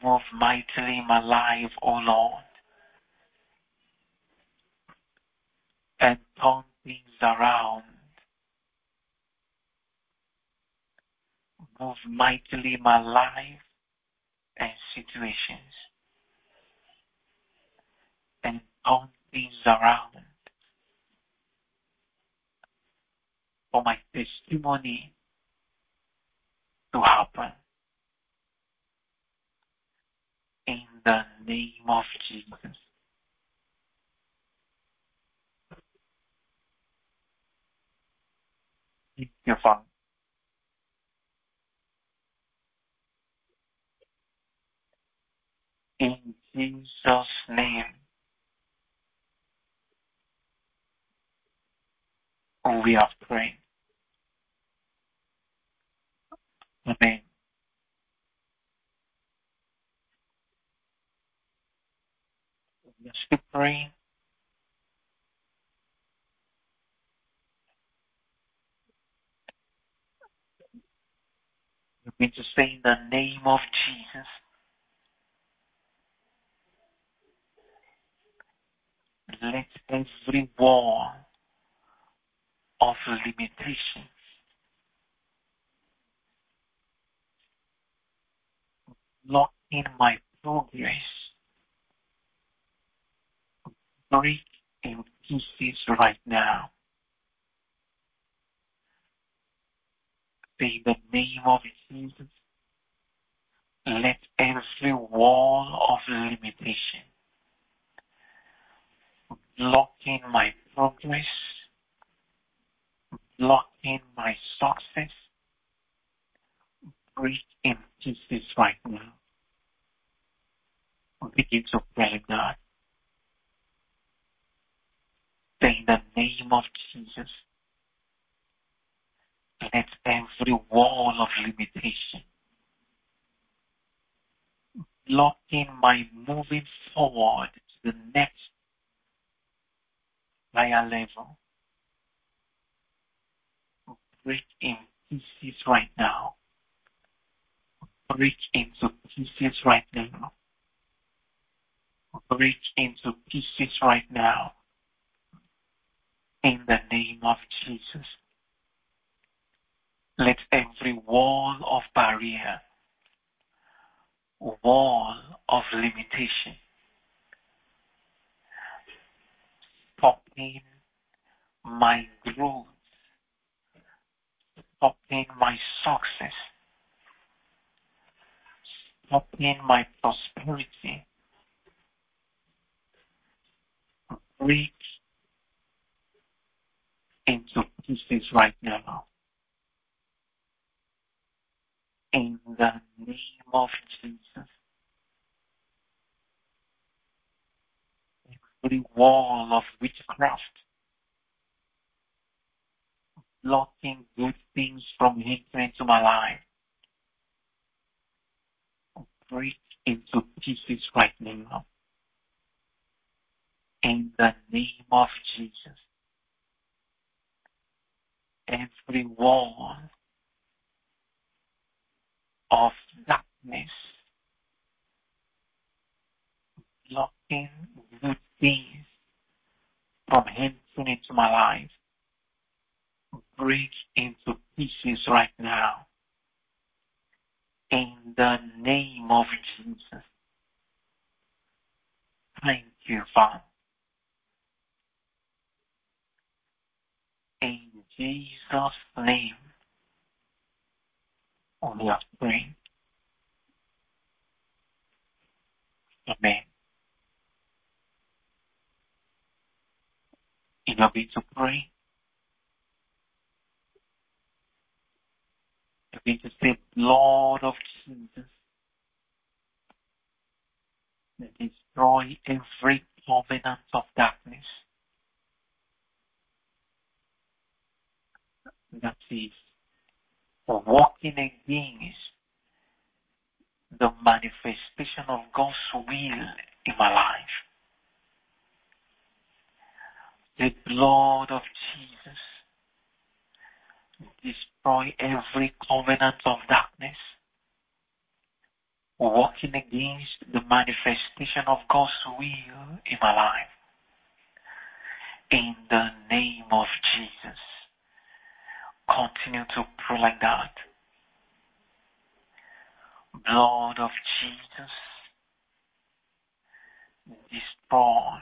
Move mightily in my life, O Lord, and turn things around. Move mightily in my life and situations, and turn things around for my testimony to happen. In the name of Jesus. Thank you, Father. In Jesus' name, we have prayed. Amen. We are still praying. We're going to say in the name of Jesus, let every wall of limitation blocking my progress break in pieces right now. In the name of Jesus, let every wall of limitation blocking my progress, blocking my success, break in pieces right now. Begin to pray God. Say in the name of Jesus, let every wall of limitation blocking my moving forward to the next higher level break in pieces right now. Break into pieces right now. Break into pieces right now. In the name of Jesus. Let every wall of barrier, wall of limitation, stopping my growth, stopping my success, stopping my prosperity, break into pieces right now. In the name of Jesus. Every wall of witchcraft blocking good things from entering into my life break into pieces right now. In the name of Jesus. Every wall of darkness blocking good things from entering into my life break into pieces right now. In the name of Jesus. Thank you, Father. In Jesus' name, we are praying. Amen. In order to pray, you're going to say, Lord of Jesus, destroy every covenant of darkness that is working against the manifestation of God's will in my life. The blood of Jesus destroy every covenant of darkness working against the manifestation of God's will in my life. In the name of Jesus. Continue to pray like that. Blood of Jesus, destroy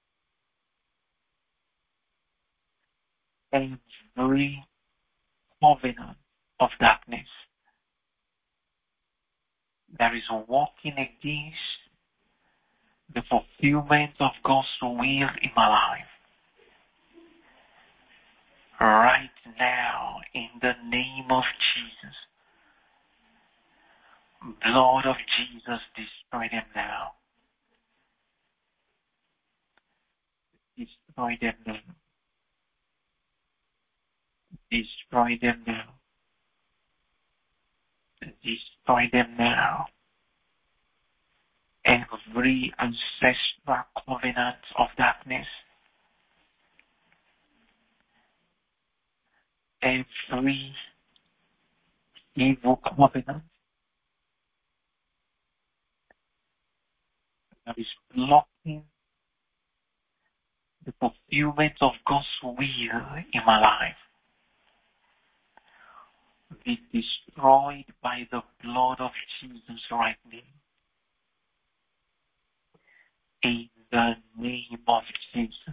every covenant of darkness that is working against the fulfillment of God's will in my life. Right now, in the name of Jesus, blood of Jesus, destroy them now. Destroy them now. Destroy them now. Destroy them now. Every ancestral covenant of darkness, every evil covenant that is blocking the fulfillment of God's will in my life, be destroyed by the blood of Jesus right now. In the name of Jesus.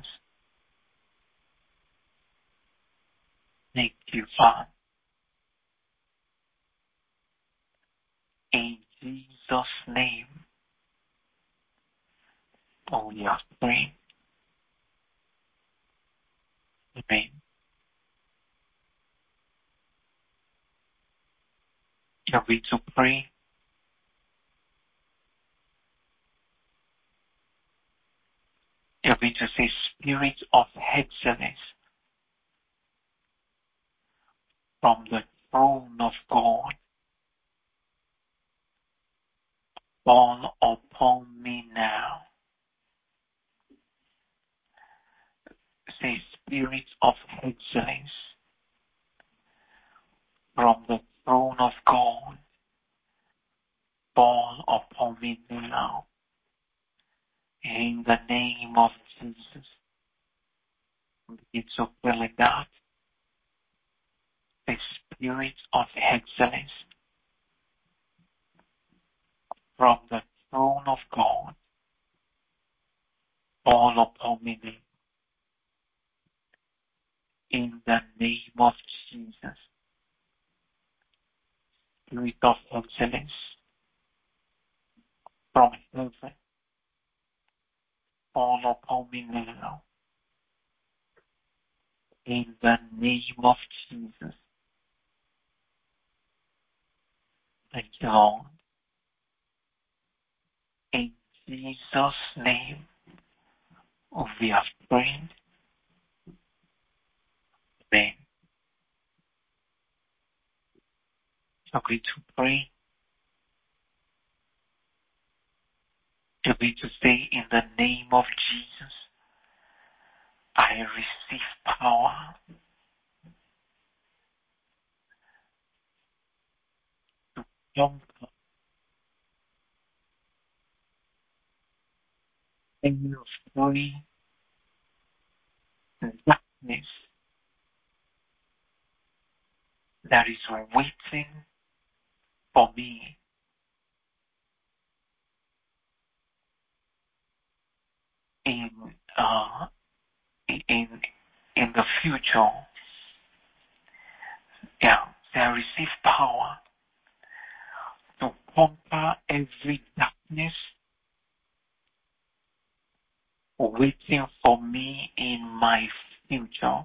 Thank you, Father. In Jesus' name, we are praying. Amen. You're going to pray. You're going to say, Spirit of excellence, from the throne of God, fall upon me now. Say, Spirit of excellence, from the throne of God, fall upon me now. In the name of Jesus. Begin to pray like that. The Spirit of excellence, from the throne of God, fall upon me now. In the name of Jesus. Spirit of excellence, from heaven, fall upon me now. In the name of Jesus. Thank you, Lord. In Jesus' name, we have prayed. Amen. You're going to pray. You're going to say, in the name of Jesus, I receive power to conquer every darkness that is waiting for me in the future. Yeah, I receive power to conquer every darkness waiting for me in my future,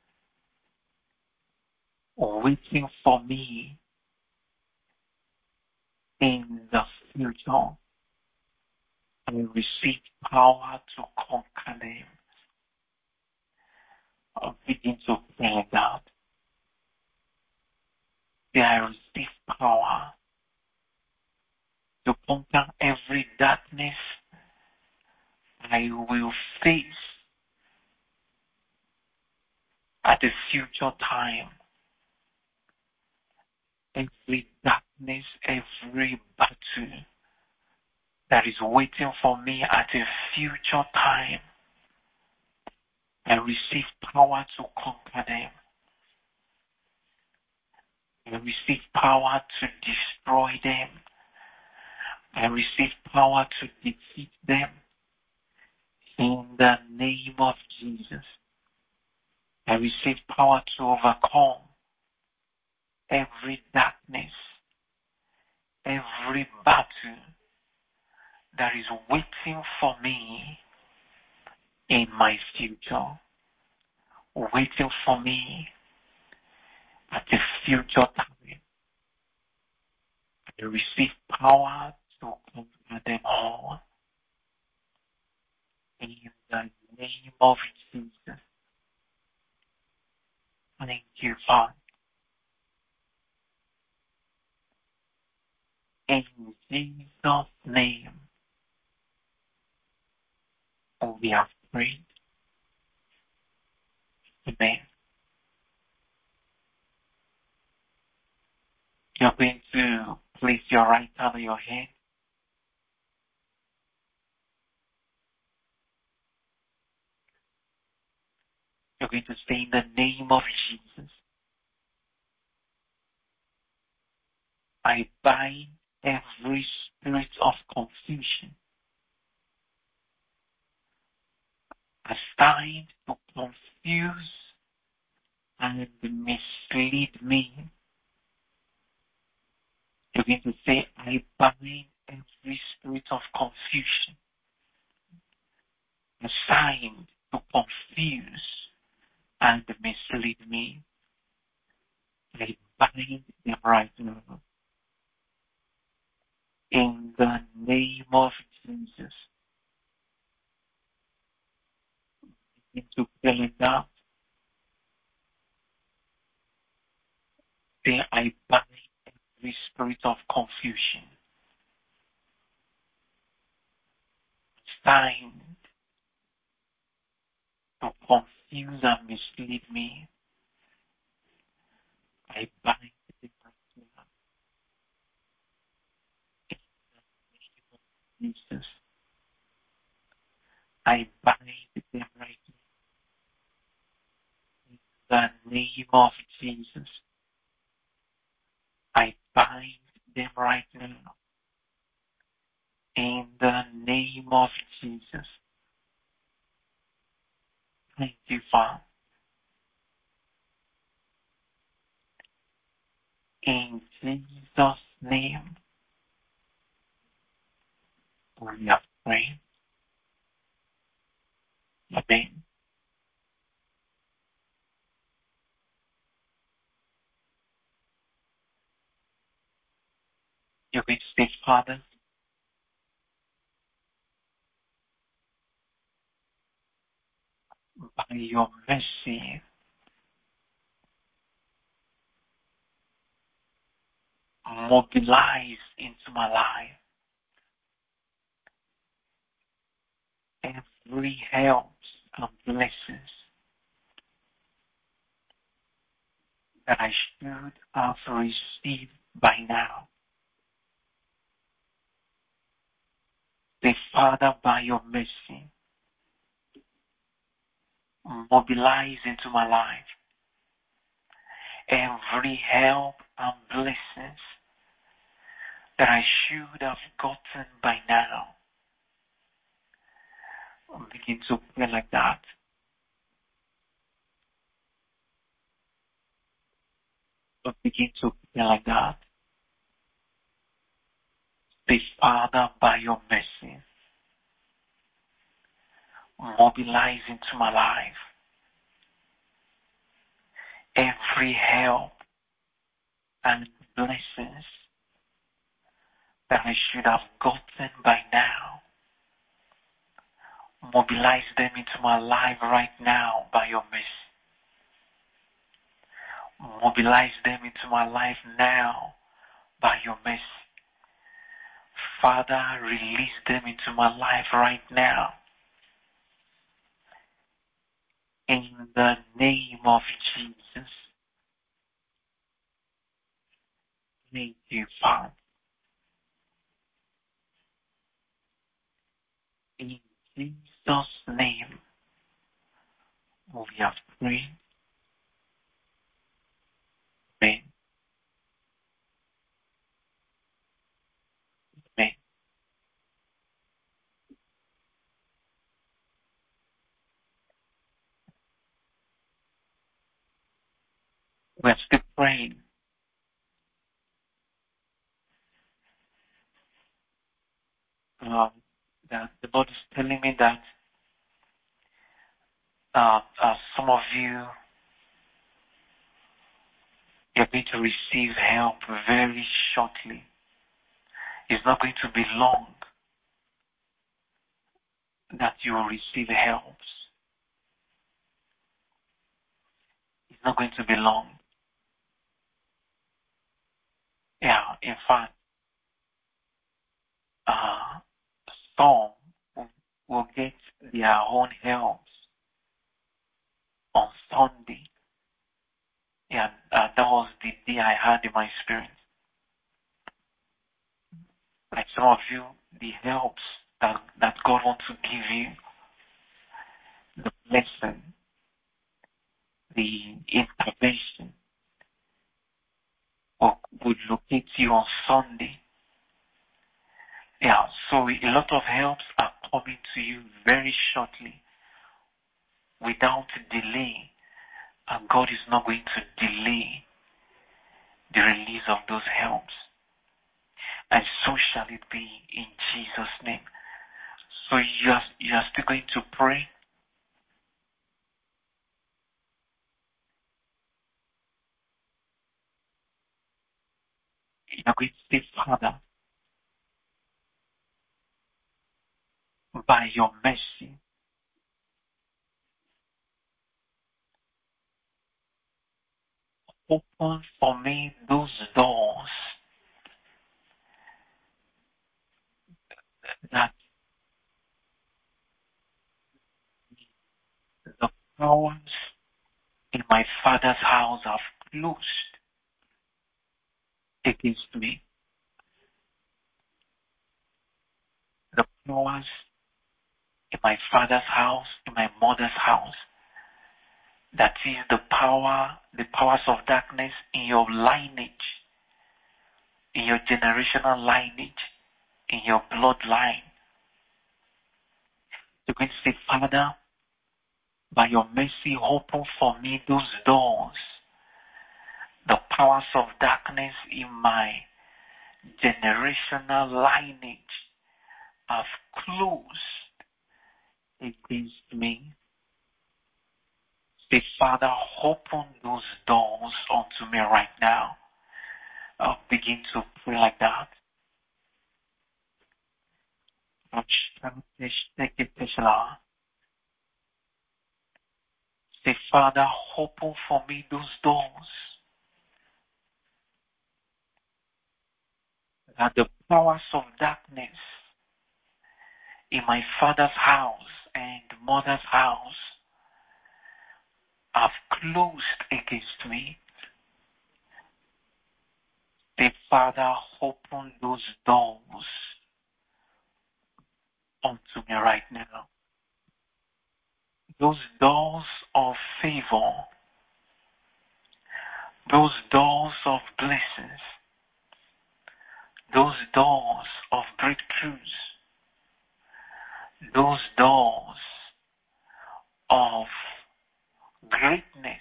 waiting for me in the future. I receive power to conquer them. I'll begin to pray that. I receive power to conquer every darkness I will face at a future time. Every darkness, every battle that is waiting for me at a future time. I receive power to conquer them. I receive power to destroy them. I receive power to defeat them. In the name of Jesus, I receive power to overcome every darkness, every battle that is waiting for me in my future, waiting for me at a future time. I receive power to conquer them all. In the name of Jesus. Thank you, Father. In Jesus' name, we have prayed. Amen. You're going to place your right hand on your head. You're going to say, in the name of Jesus, I bind every spirit of confusion assigned to confuse and mislead me. You're going to say, I bind every spirit of confusion assigned to confuse and mislead me. I bind them right now. In the name of Jesus. Begin to fill it out. Say, I bind every spirit of confusion assigned to confuse and mislead me. I bind them right now. In the name of Jesus. I bind them right now. In the name of Jesus. I bind them right now. In the name of Jesus. Thank you, Father. In Jesus' name, we have prayed. Amen. You're going to say, Father, by your mercy, mobilize into my life every help and blessings that I should have received by now. Say, Father, by your mercy, mobilize into my life every help and blessings that I should have gotten by now. Begin to pray like that. Begin to pray like that. Say, Father, by your mercy, mobilize into my life every help and blessings that I should have gotten by now. Mobilize them into my life right now by your mercy. Mobilize them into my life now by your mercy. Father, release them into my life right now. In the name of Jesus. Thank you, Father. In Jesus' name, we have prayed. Amen. Amen. We are still praying. That the Lord is telling me that some of you, you're going to receive help very shortly. It's not going to be long that you will receive help. It's not going to be long. Yeah, in fact, some will get their own helps on Sunday. Yeah, that was the day I had in my spirit. Like some of you, the helps that God wants to give you, the blessing, the intervention, would locate you on Sunday. Yeah, so a lot of helps are coming to you very shortly without delay, and God is not going to delay the release of those helps. And so shall it be in Jesus' name. So you are still going to pray. You are going to say, Father, by your mercy, open for me those doors that the powers in my Father's house have closed against me. The powers in my father's house, in my mother's house, that is the powers of darkness in your lineage, in your generational lineage, in your bloodline. You're going to say, Father, by your mercy, open for me those doors. The powers of darkness in my generational lineage have closed against me. Say, Father, open those doors unto me right now. I'll begin to pray like that. Say, Father, open for me those doors that the powers of darkness in my father's house and mother's house have closed against me. Say, Father, open those doors unto me right now. Those doors of favor, those doors of blessings, those doors of breakthroughs, those doors of greatness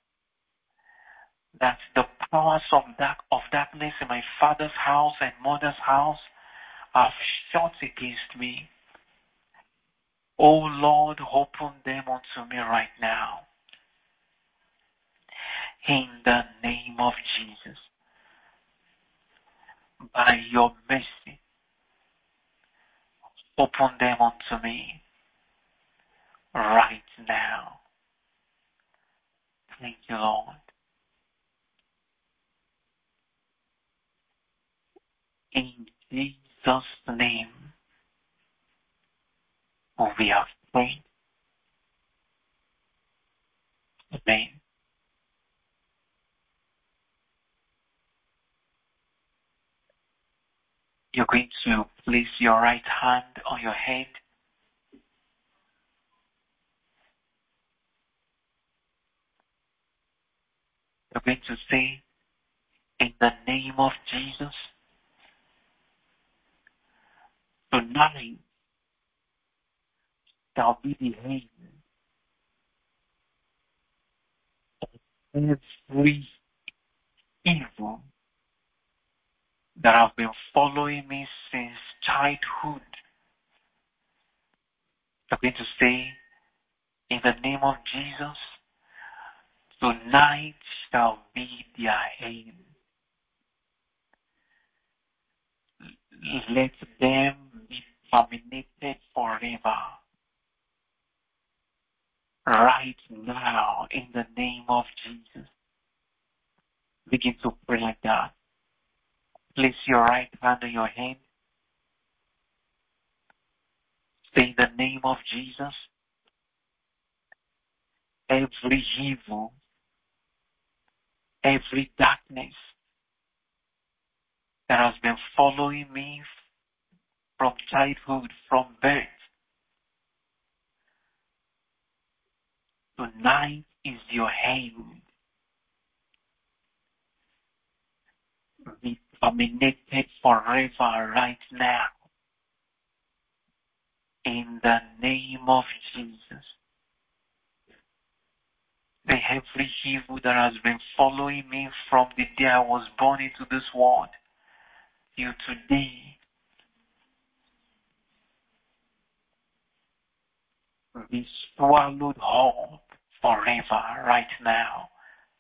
that the powers of darkness in my father's house and mother's house have shut against me. Oh Lord, open them unto me right now. In the name of Jesus, by your mercy, open them unto me right now. Thank you, Lord. In Jesus' name, we have prayed. Amen. You're going to place your right hand on your head You're going to say, in the name of Jesus, tonight shall be the end of every evil that have been following me since childhood. You're going to say, in the name of Jesus, tonight shall be their end. Let them be terminated forever. Right now, in the name of Jesus. Begin to pray like that. Place your right hand on your head. Say, in the name of Jesus, every evil, every darkness that has been following me from childhood, from birth, tonight is your hand. Be terminated forever right now. In the name of Jesus. The every evil that has been following me from the day I was born into this world till today be swallowed up forever right now.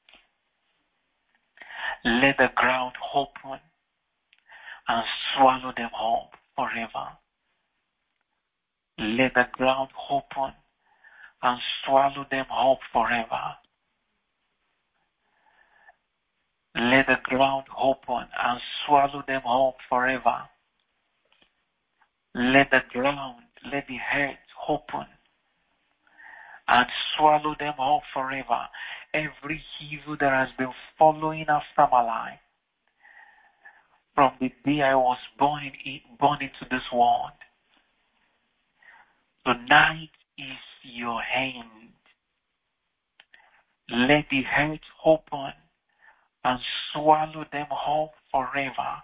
Let the ground open and swallow them up forever. Let the ground open and swallow them up forever. Let the ground open and swallow them up forever. Let the ground, let the earth open and swallow them up forever. Every evil that has been following after my life from the day I was born into this world. Tonight is your hand. Let the earth open and swallow them up forever.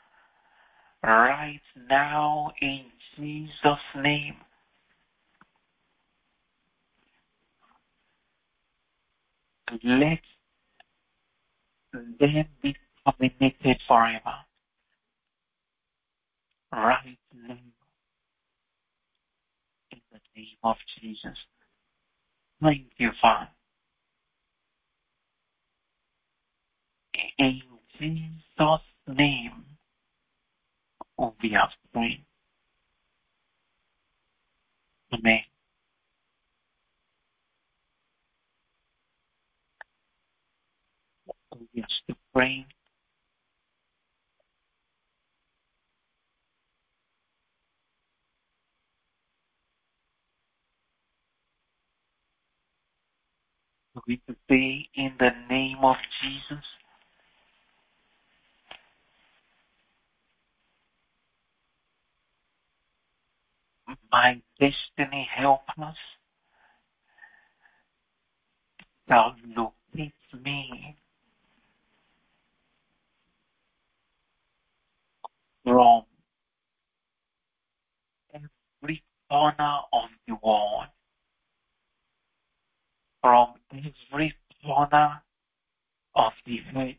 Right now in Jesus' name. Let them be terminated forever. Right now in the name of Jesus. Thank you, Father. In Jesus' name, we have prayed. Amen. We are still praying. We're going to say, in the name of Jesus, my destiny helpers shall locate me from every corner of the world, from every corner of the earth.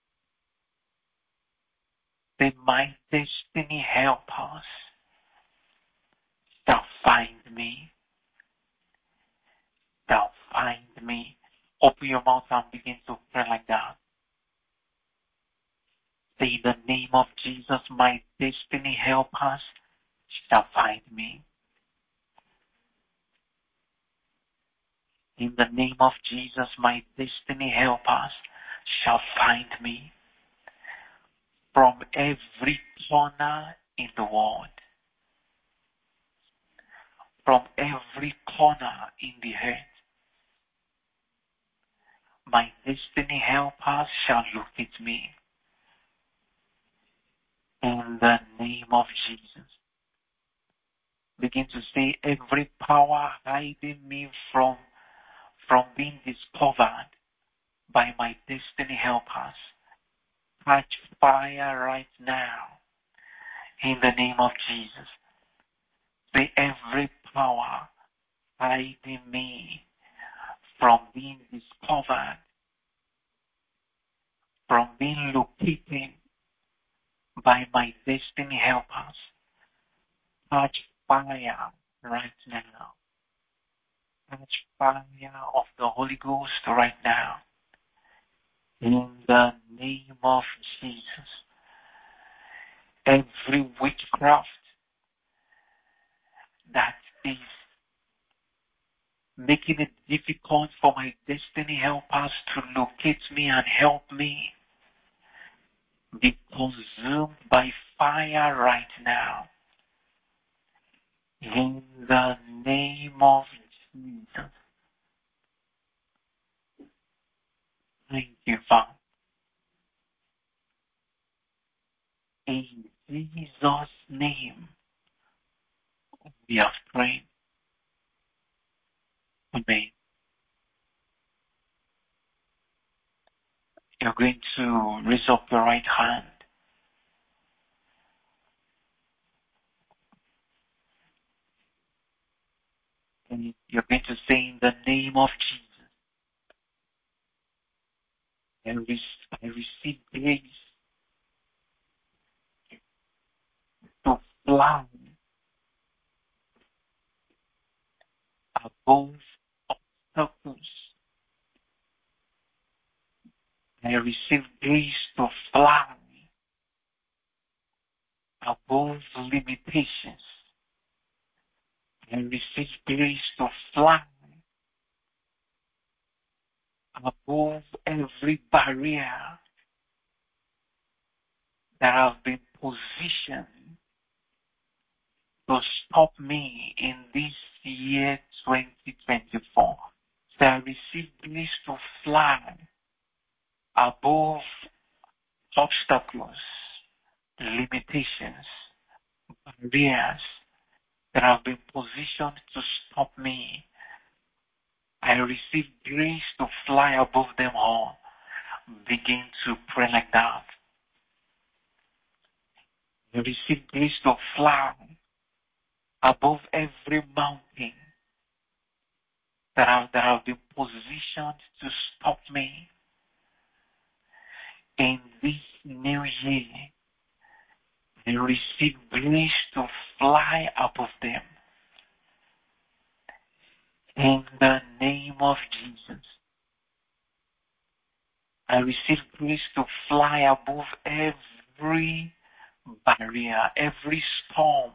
That my destiny helpers shall find me, shall find me. Open your mouth and begin to pray like that. Say, in the name of Jesus, my destiny helpers shall find me. In the name of Jesus, my destiny helpers shall find me from every corner in the world, from every corner in the earth. My destiny helpers shall locate me. In the name of Jesus. Begin to say, every power hiding me from being discovered by my destiny helpers. Catch fire right now in the name of Jesus. Say every power hiding me from being discovered, from being located by my destiny helpers. Catch fire right now. Catch fire of the Holy Ghost right now. In the name of Jesus. Every witchcraft that is making it difficult for my destiny helpers to locate me and help me be consumed by fire right now. In the name of Jesus. Thank you, Father. In Jesus' name, we have prayed. Amen. You're going to raise up your right hand. And you're going to say, in the name of Jesus, I receive grace to fly above obstacles. I receive grace to fly above limitations. I receive grace to fly above every barrier that have been positioned to stop me in this year 2024. So I receive grace to fly above obstacles, limitations, barriers that have been positioned to stop me. I receive grace to fly above them all. Begin to pray like that. I receive grace to fly above every mountain that have been positioned to stop me. In this new year, I receive grace to fly above them. In the name of Jesus, I receive grace to fly above every barrier, every storm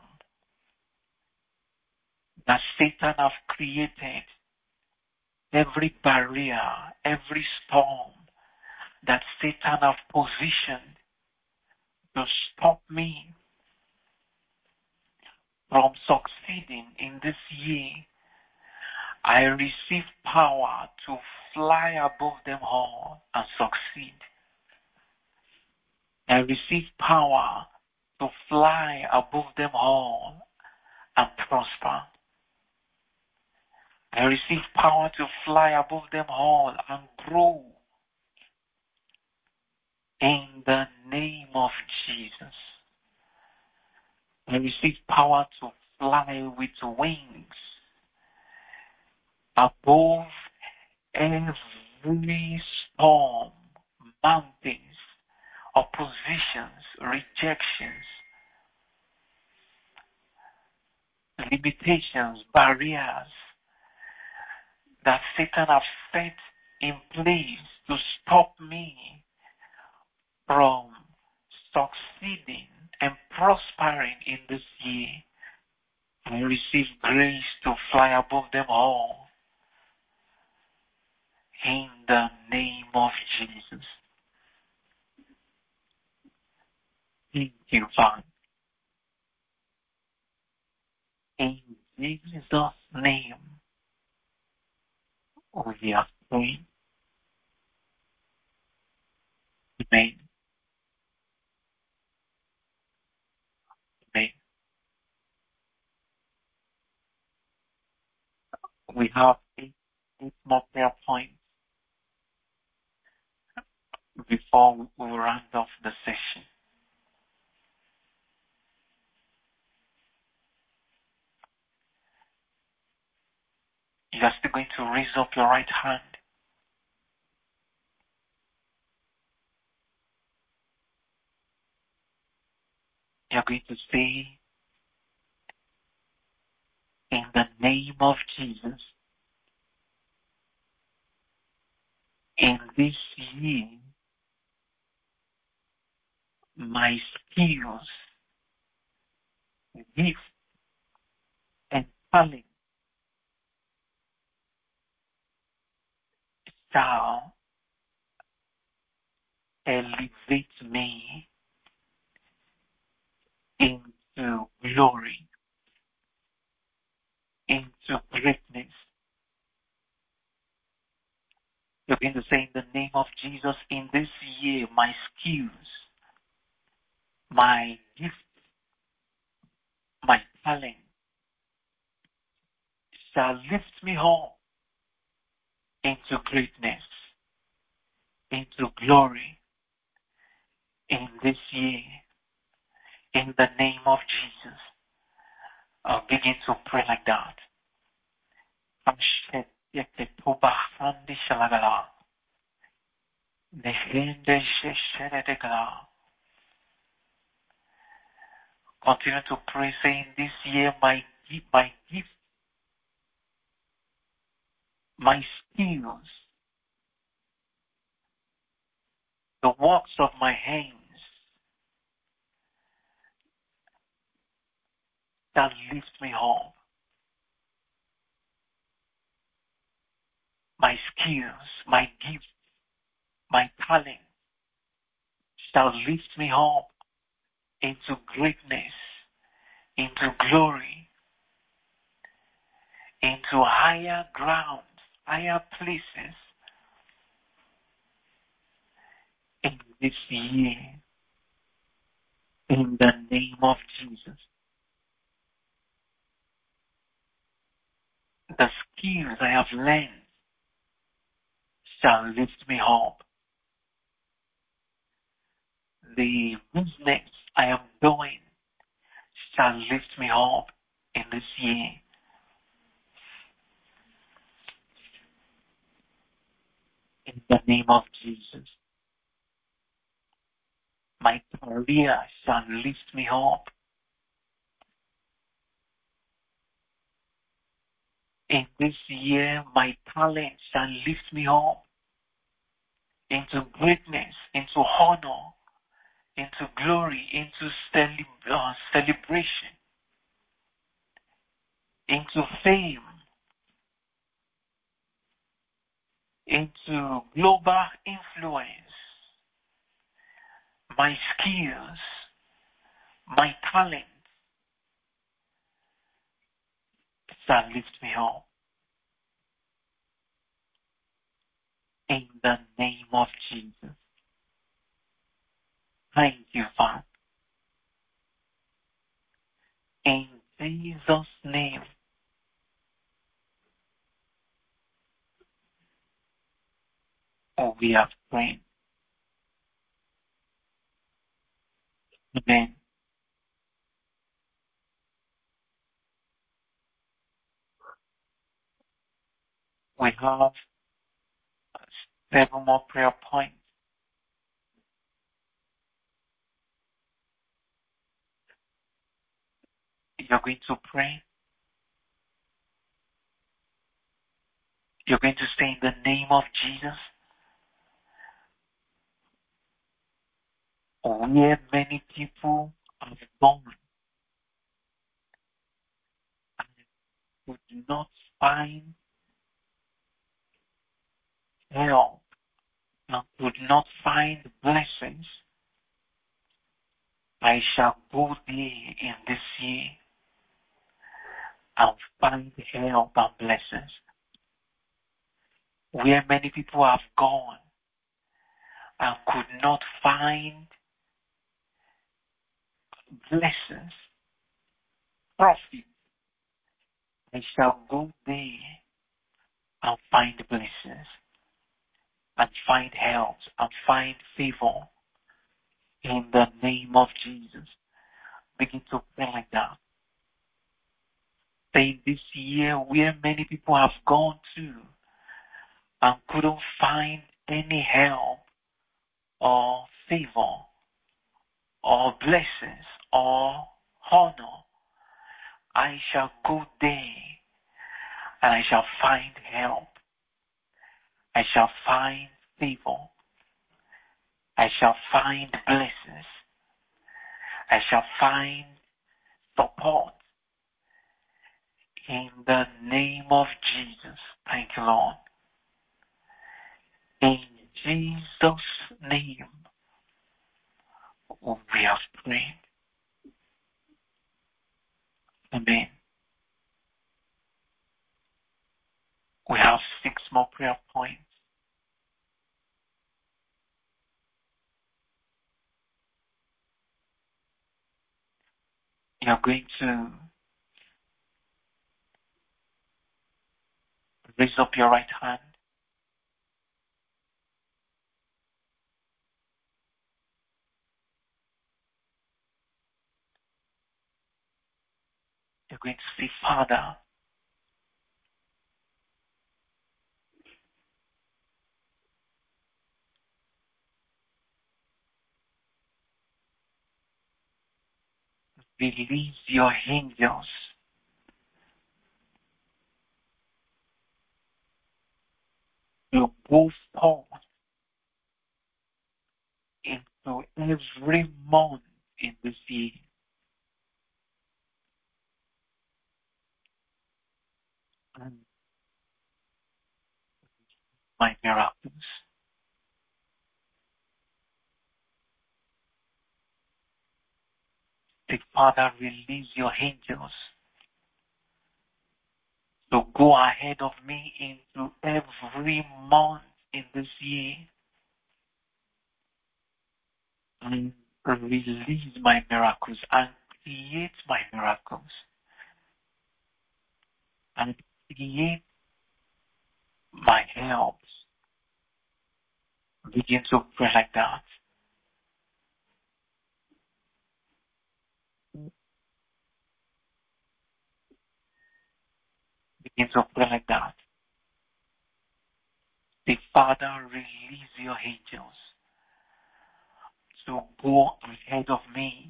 that Satan has created, every barrier, every storm that Satan has positioned to stop me from succeeding in this year. I receive power to fly above them all and succeed. I receive power to fly above them all and prosper. I receive power to fly above them all and grow. In the name of Jesus, I receive power to fly with wings above every storm, mountains, oppositions, rejections, limitations, barriers that Satan has set in place to stop me from succeeding and prospering in this year. I receive grace to fly above them all. In the name of Jesus. Thank you, Father. In Jesus' name, we are praying. Amen. Amen. We have eight more prayer points. before we round off the session. You are still going to raise up your right hand. You are going to say, in the name of Jesus, in this year, my skills, gifts, and talent shall elevate me into glory, into greatness. You're going to say, in the name of Jesus, in this year, my skills, my gifts, my talent shall lift me up into greatness, into glory in this year. In the name of Jesus, I'll begin to pray like that. Continue to pray, saying, this year my gift, my skills, the works of my hands shall lift me up. My skills, my gifts, my talent shall lift me up into greatness, into glory, into higher grounds, higher places in this year. In the name of Jesus. The skills I have learned shall lift me up. The business I am doing shall lift me up in this year. In the name of Jesus. My career shall lift me up. In this year, my talent shall lift me up into greatness, into honor, into glory, into celebration, into fame, into global influence. My skills, my talent shall lift me up. In the name of Jesus. Thank you, Father. In Jesus' name. We have prayed. Amen. We have 7 more prayer points. You're going to pray. You're going to say, in the name of Jesus, where many people have gone and could not find help and could not find blessings, I shall go there in this year and find help and blessings. Where many people have gone and could not find blessings, profit, I shall go there and find blessings. and find help and find favor in the name of Jesus. Begin to pray like that. Say, this year where many people have gone to and couldn't find any help or favor or blessings or honor, I shall go there and I shall find help. I shall find favor. I shall find blessings. I shall find support in the name of Jesus. Thank you, Lord. In Jesus' name, we have prayed. Amen. We have 6 more prayer points. You're going to raise up your right hand. You're going to say, Father, release your angels to go forth into every month in this year. And my miracles. Say, Father, release your angels to go ahead of me into every month in this year and release my miracles and create my miracles and create my helps. Begin to pray like that. Begin to pray like that. Say, Father, release your angels to go ahead of me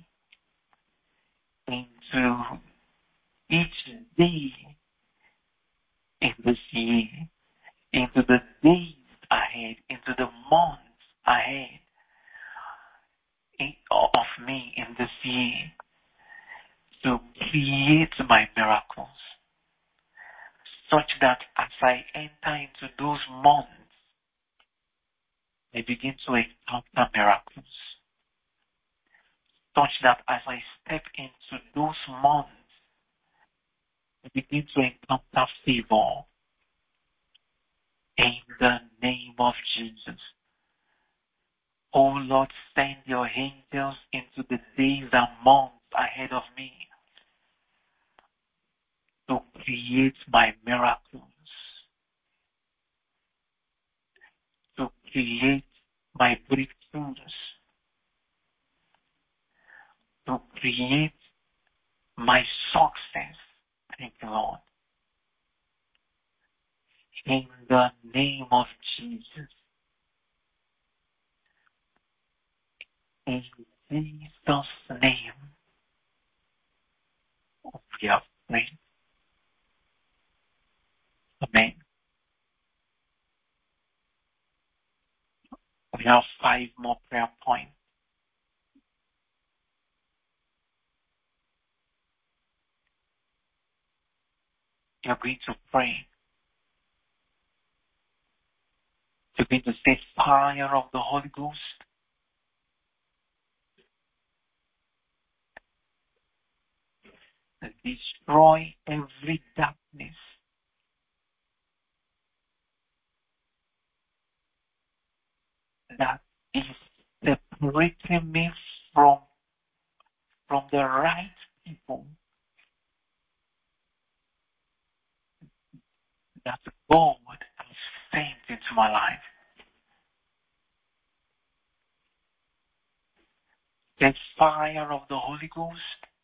into each day in this year, into the days ahead, into the months ahead of me in this year, to create my miracles, such that as I enter into those months, I begin to encounter miracles, such that as I step into those months, I begin to encounter favor in the name of Jesus. Oh Lord, send your angels into the days and months ahead of me to create my miracles, to create my breakthroughs, to create my success. Thank you, Lord. In the name of Jesus. In Jesus' name, we have prayed. Amen. We have 5 more prayer points. You're going to pray. You're going to say, fire of the Holy Ghost, and destroy every darkness that is separating me from the right people that God has sent into my life. the fire of the Holy Ghost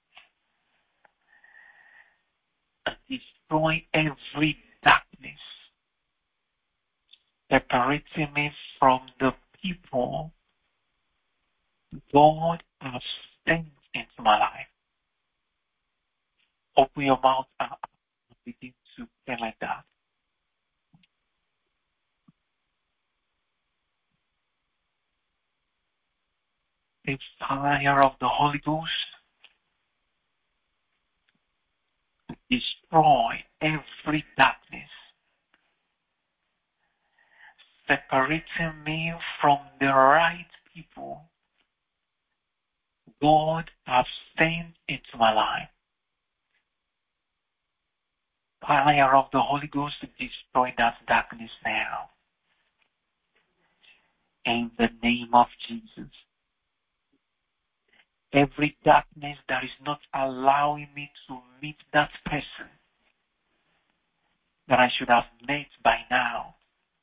destroy every darkness separating me from the people God has sent into my life. Open your mouth and begin to pray like that. The fire of the Holy Ghost destroy every darkness separating me from the right people God has sent into my life. Fire of the Holy Ghost destroy that darkness now. In the name of Jesus. Every darkness that is not allowing me to meet that person that I should have met by now.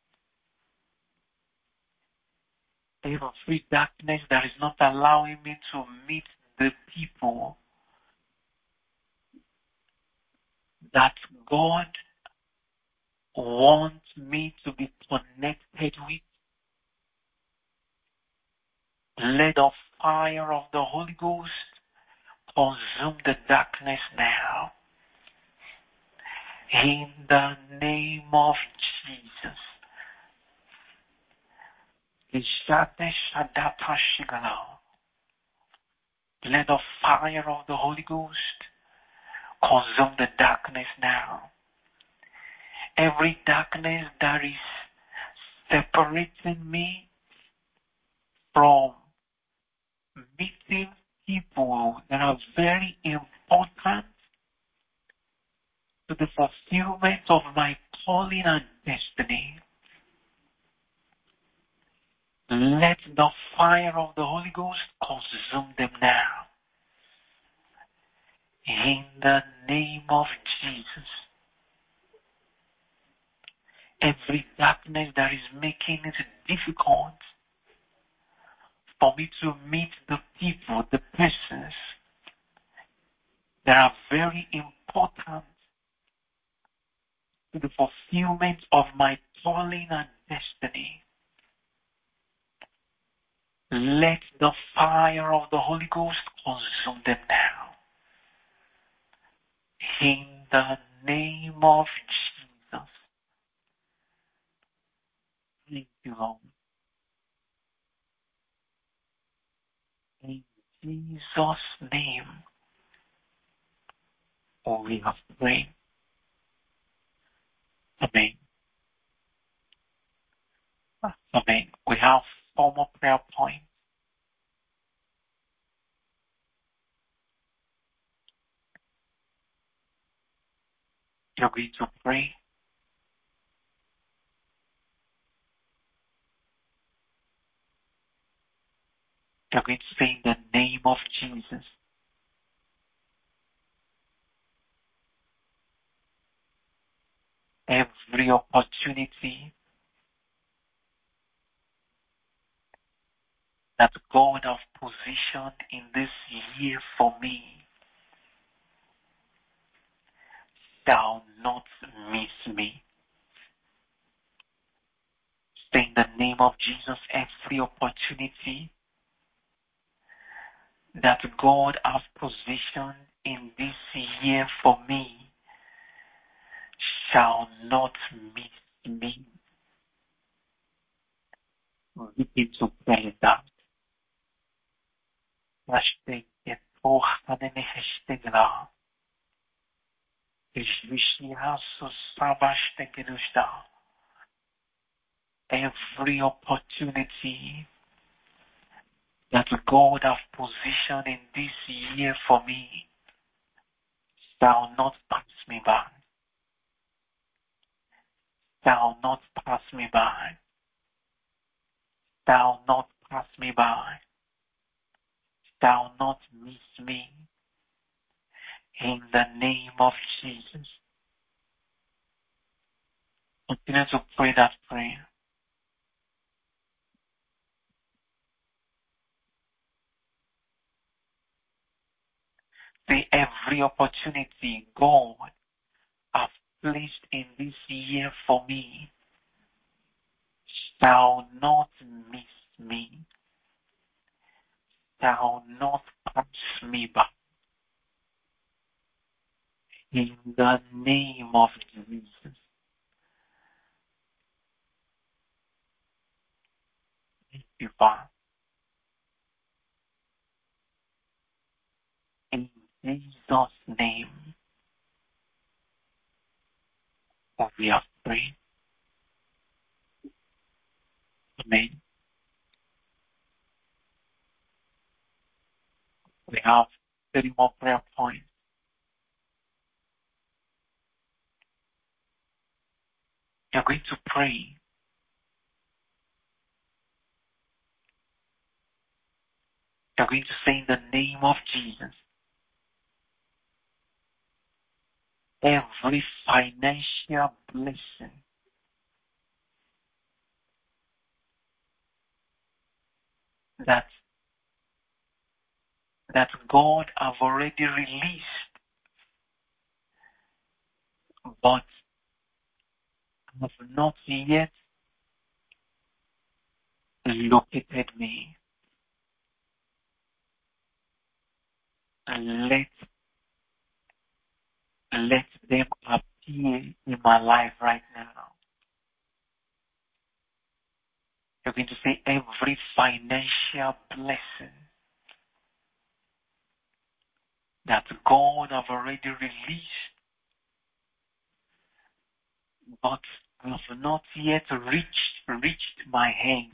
Every darkness that is not allowing me to meet the people that God wants me to be connected with. Let the fire of the Holy Ghost consume the darkness now. In the name of Jesus. Let the fire of the Holy Ghost consume the darkness now. Every darkness that is separating me from meeting people that are very important to the fulfillment of my calling and destiny. Let the fire of the Holy Ghost consume them now. In the name of Jesus. Every darkness that is making it difficult for me to meet the people, the persons that are very important to the fulfillment of my calling and destiny. Let the fire of the Holy Ghost consume them now. In the name of Jesus. Thank you, Lord. In Jesus' name, we have prayed. Amen. Amen. We have 4 more prayer points. You're going to pray. You're going to say in the name of Jesus. Every opportunity that God has positioned in this year for me shall not miss me. Say in the name of Jesus, every opportunity that God has positioned in this year for me shall not miss me. Begin to pray that. Every opportunity that God has positioned in this year for me shall not pass me by. Shall not pass me by. Shall not pass me by. Shall not miss me. In the name of Jesus. Continue to pray that prayer. opportunity God has placed in this year for me shall not miss me, shall not pass me by. In the name of Jesus. Thank you, Father. In Jesus' name, we have prayed. Amen. We have 30 more prayer points. You're going to pray. You're going to say in the name of Jesus, every financial blessing that God have already released, but have not yet located me. Let them appear in my life right now. You're going to say every financial blessing that God have already released, but have not yet reached my hands.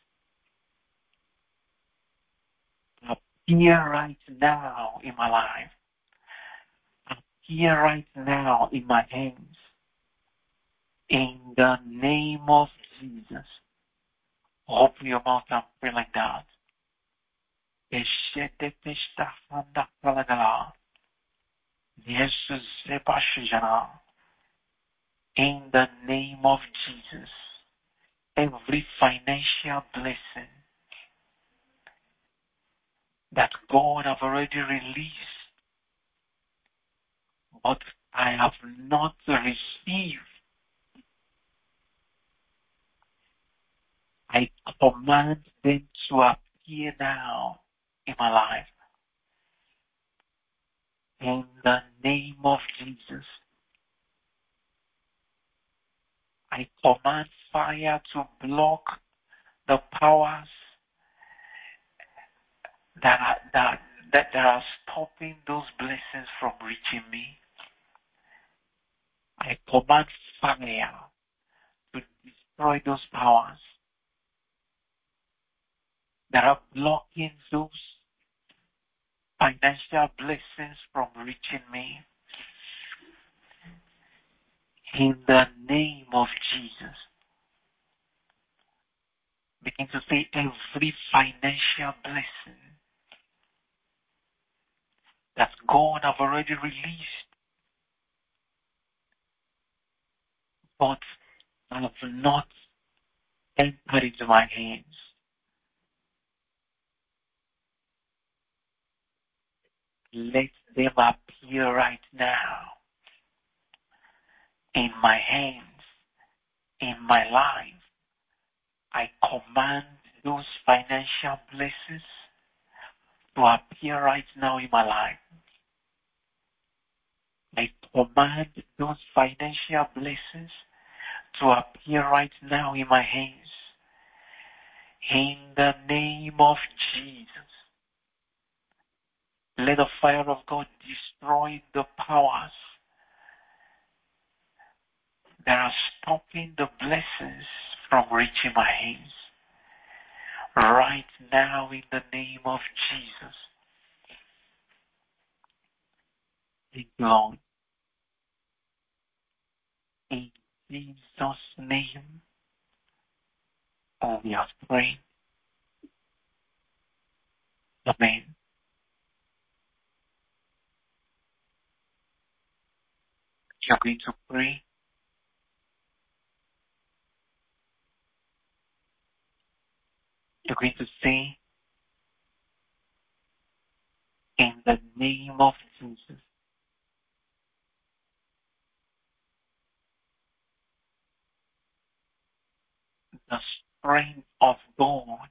Appear right now in my life. Appear right now in my hands. In the name of Jesus. Open your mouth and pray like that. In the name of Jesus, every financial blessing that God have already released, but I have not received, I command them to appear now in my life. In the name of Jesus, I command fire to block the powers that are stopping those blessings from reaching me. I command fire to destroy those powers that are blocking those financial blessings from reaching me. In the name of Jesus, begin to say every financial blessing that God have already released, but have not entered into my hands. Let them appear right now in my hands, in my life. I command those financial blessings to appear right now in my life. I command those financial blessings to appear right now in my hands. In the name of Jesus, let the fire of God destroy the powers that are stopping the blessings from reaching my hands. Right now, in the name of Jesus. Thank you, Lord. In Jesus' name, we have prayed. Amen. You're going to pray. You're going to say, in the name of Jesus, strength of God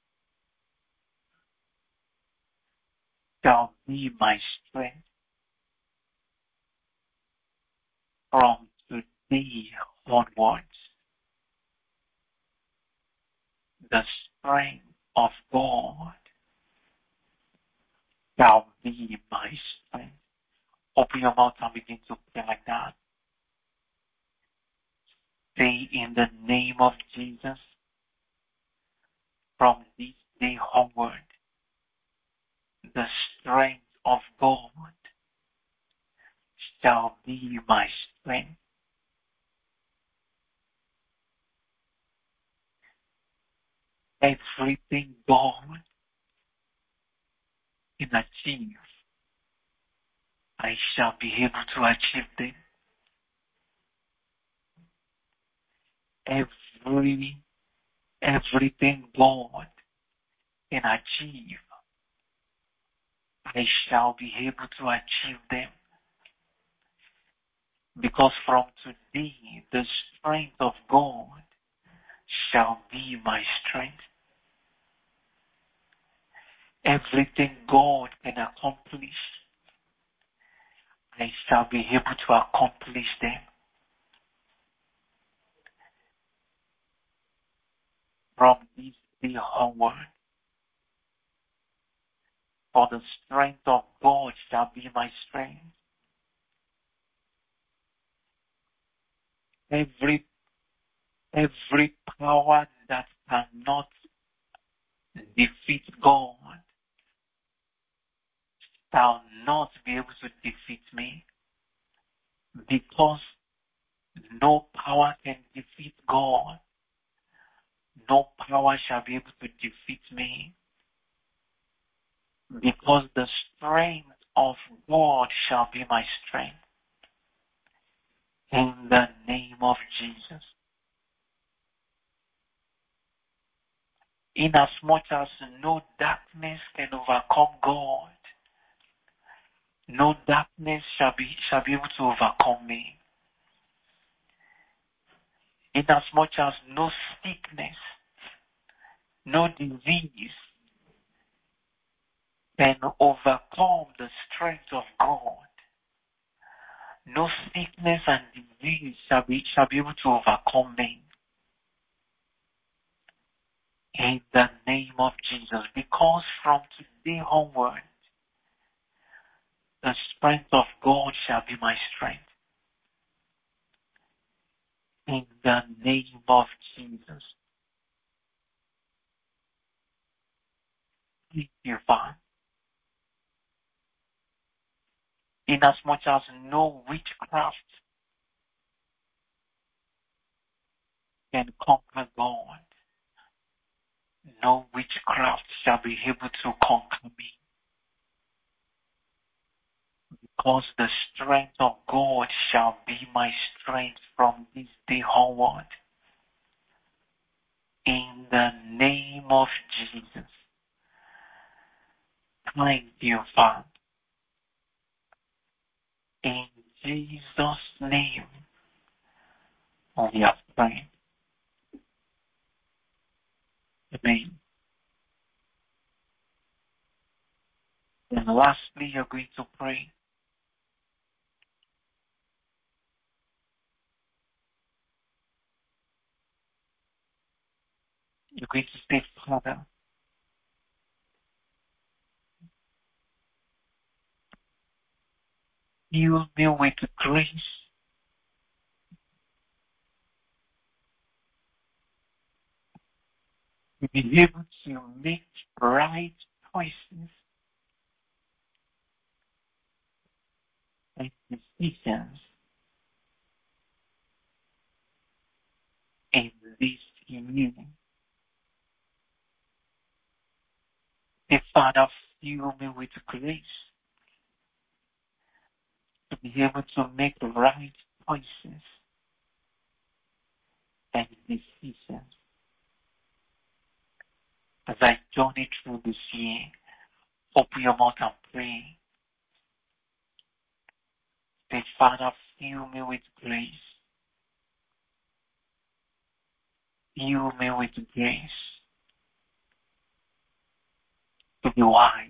shall be my strength from today onwards. The strength of God shall be my strength. Open your mouth and begin to pray like that. Say, in the name of Jesus, from this day onward, the strength of God shall be my strength. Everything God can achieve, I shall be able to achieve them. Everything God can achieve, I shall be able to achieve them. Because from today, the strength of God shall be my strength. Everything God can accomplish, I shall be able to accomplish them. From this day onward, for the strength of God shall be my strength. Every power that cannot defeat God shall not be able to defeat me, because no power can defeat God. No power shall be able to defeat me, because the strength of God shall be my strength. In the name of Jesus. Inasmuch as no darkness can overcome God, no darkness shall be able to overcome me. Inasmuch as no sickness, no disease can overcome the strength of God. No sickness and disease shall be able to overcome me. In the name of Jesus, because from today onward, the strength of God shall be my strength. In the name of Jesus. Thank you, Father. Inasmuch as no witchcraft can conquer God, no witchcraft shall be able to conquer me, because the strength of God shall be my strength from this day onward. In the name of Jesus. Thank you, Father. In Jesus' name, we are praying. Amen. And lastly, you're going to pray. You're going to say, Father, fill me with grace to be able to make right choices and decisions in this community. The Father, fill me with grace to be able to make right choices and decisions. As I journey through this year, open your mouth and pray. Say, Father, fill me with grace Fill me with grace to be wise.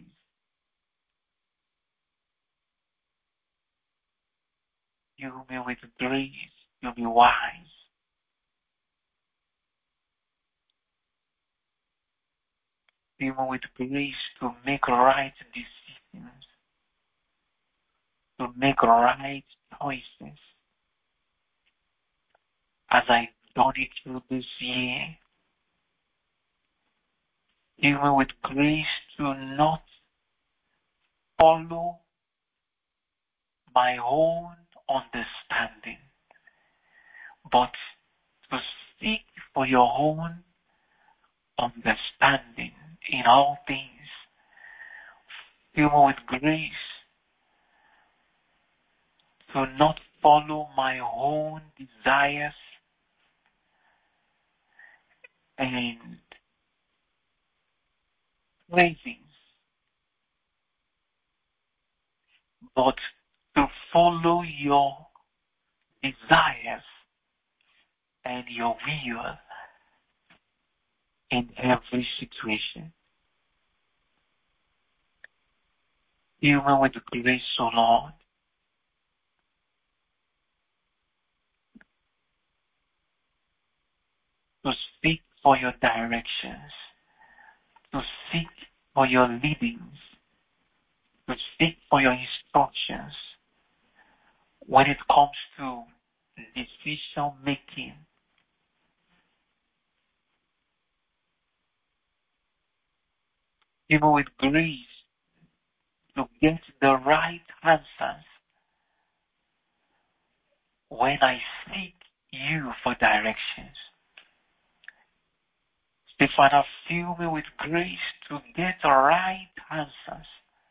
Fill me with grace to be wise. Fill me with grace to make right decisions, to make right choices. As I've done it through this year, fill me with grace to not follow my own understanding, but to seek for your own understanding in all things. Fill me with grace to not follow my own desires and cravings, but to follow your desires and your will in every situation. Fill me with grace, O Lord, to seek for your directions, to seek for your leadings, to seek for your instructions when it comes to decision making. Fill me with grace to get the right answers when I seek you for directions. Stefana, fill me with grace to get the right answers,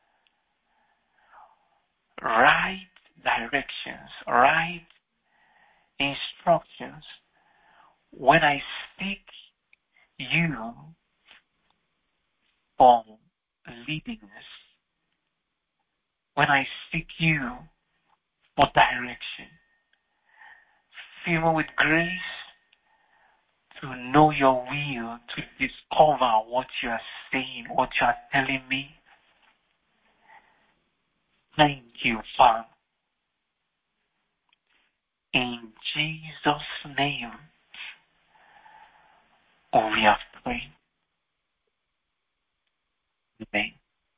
right directions, right instructions when I seek you for leadings, when I seek you for direction. Fill me with grace to know your will, to discover what you are saying, what you are telling me. Thank you, Father. In Jesus' name, we have prayed. Amen.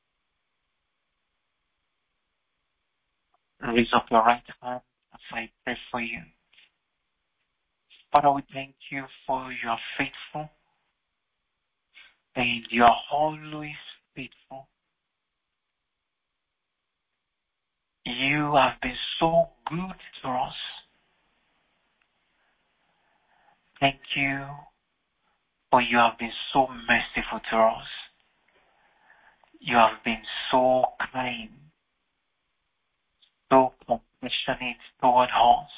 Raise up your right hand as I pray for you. Father, we thank you for you are faithful and you are always faithful. You have been so good to us. Thank you for you have been so merciful to us. You have been so kind, so compassionate toward us.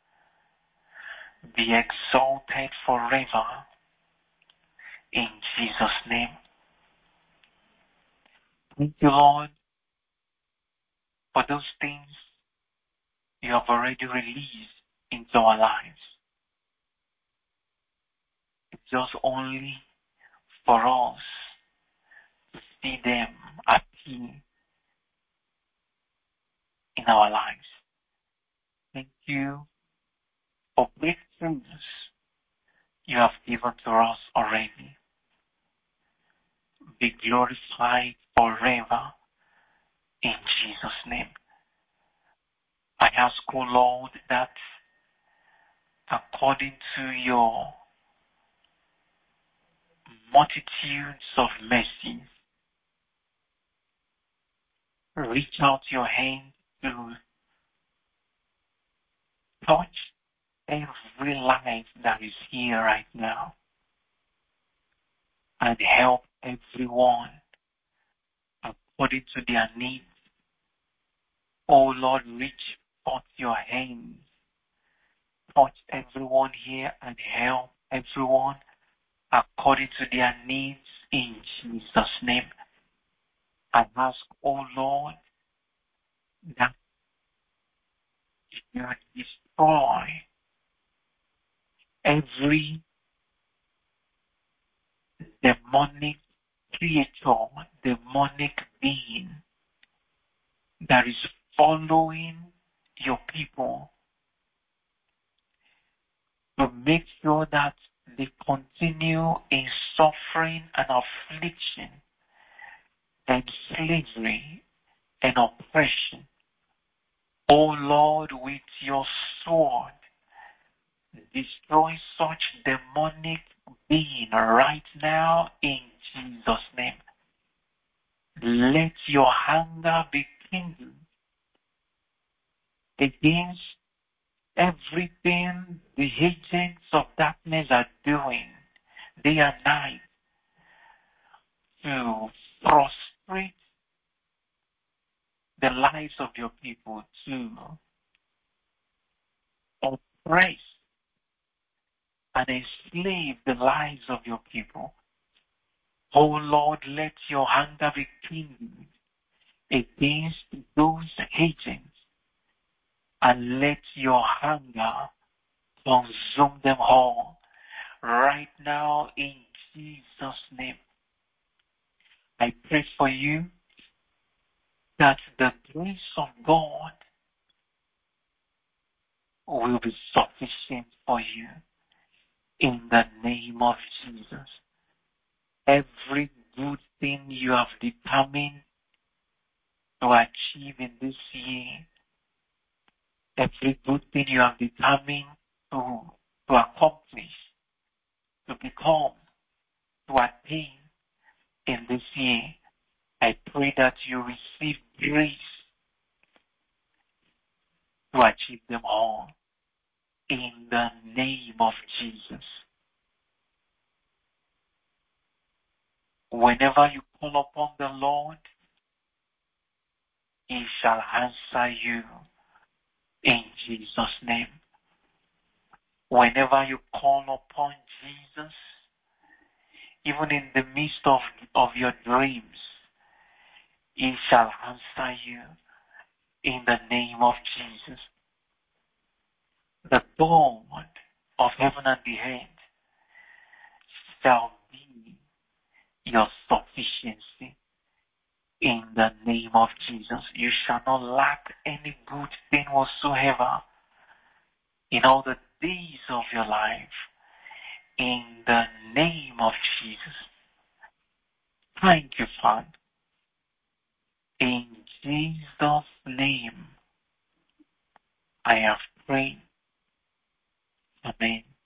Be exalted forever in Jesus' name. Thank you, Lord, for those things you have already released into our lives. It's just only for us to see them appear in our lives. Thank you for breakthroughs you have given to us already. Be glorified forever in Jesus' name. I ask, O Lord, that according to your multitudes of mercies, reach out your hand to touch every life that is here right now and help everyone according to their needs. Oh Lord, reach forth your hands, touch everyone here and help everyone according to their needs in Jesus' name. I ask, oh Lord, that you destroy every demonic creature, demonic being that is following your people to make sure that they continue in suffering and affliction and slavery and oppression. O Lord, with your sword, destroy such demonic being right now in Jesus' name. Let your hunger be kindled against everything the agents of darkness are doing day and night to frustrate the lives of your people, to oppress and enslave the lives of your people. Oh Lord, let your hunger be kindled against those agents, and let your hunger consume them all right now in Jesus' name. I pray for you that the grace of God will be sufficient for you in the name of Jesus. Every good thing you have determined to achieve in this year, every good thing you have determined to accomplish, to become, to attain in this year, I pray that you receive grace to achieve them all in the name of Jesus. Whenever you call upon the Lord, He shall answer you in Jesus' name. Whenever you call upon Jesus, even in the midst of your dreams, He shall answer you in the name of Jesus. The God of heaven and the earth shall be your sufficiency in the name of Jesus. You shall not lack any good thing whatsoever in all the days of your life in the name of Jesus. Thank you, Father. In Jesus' name, I have prayed. Amen.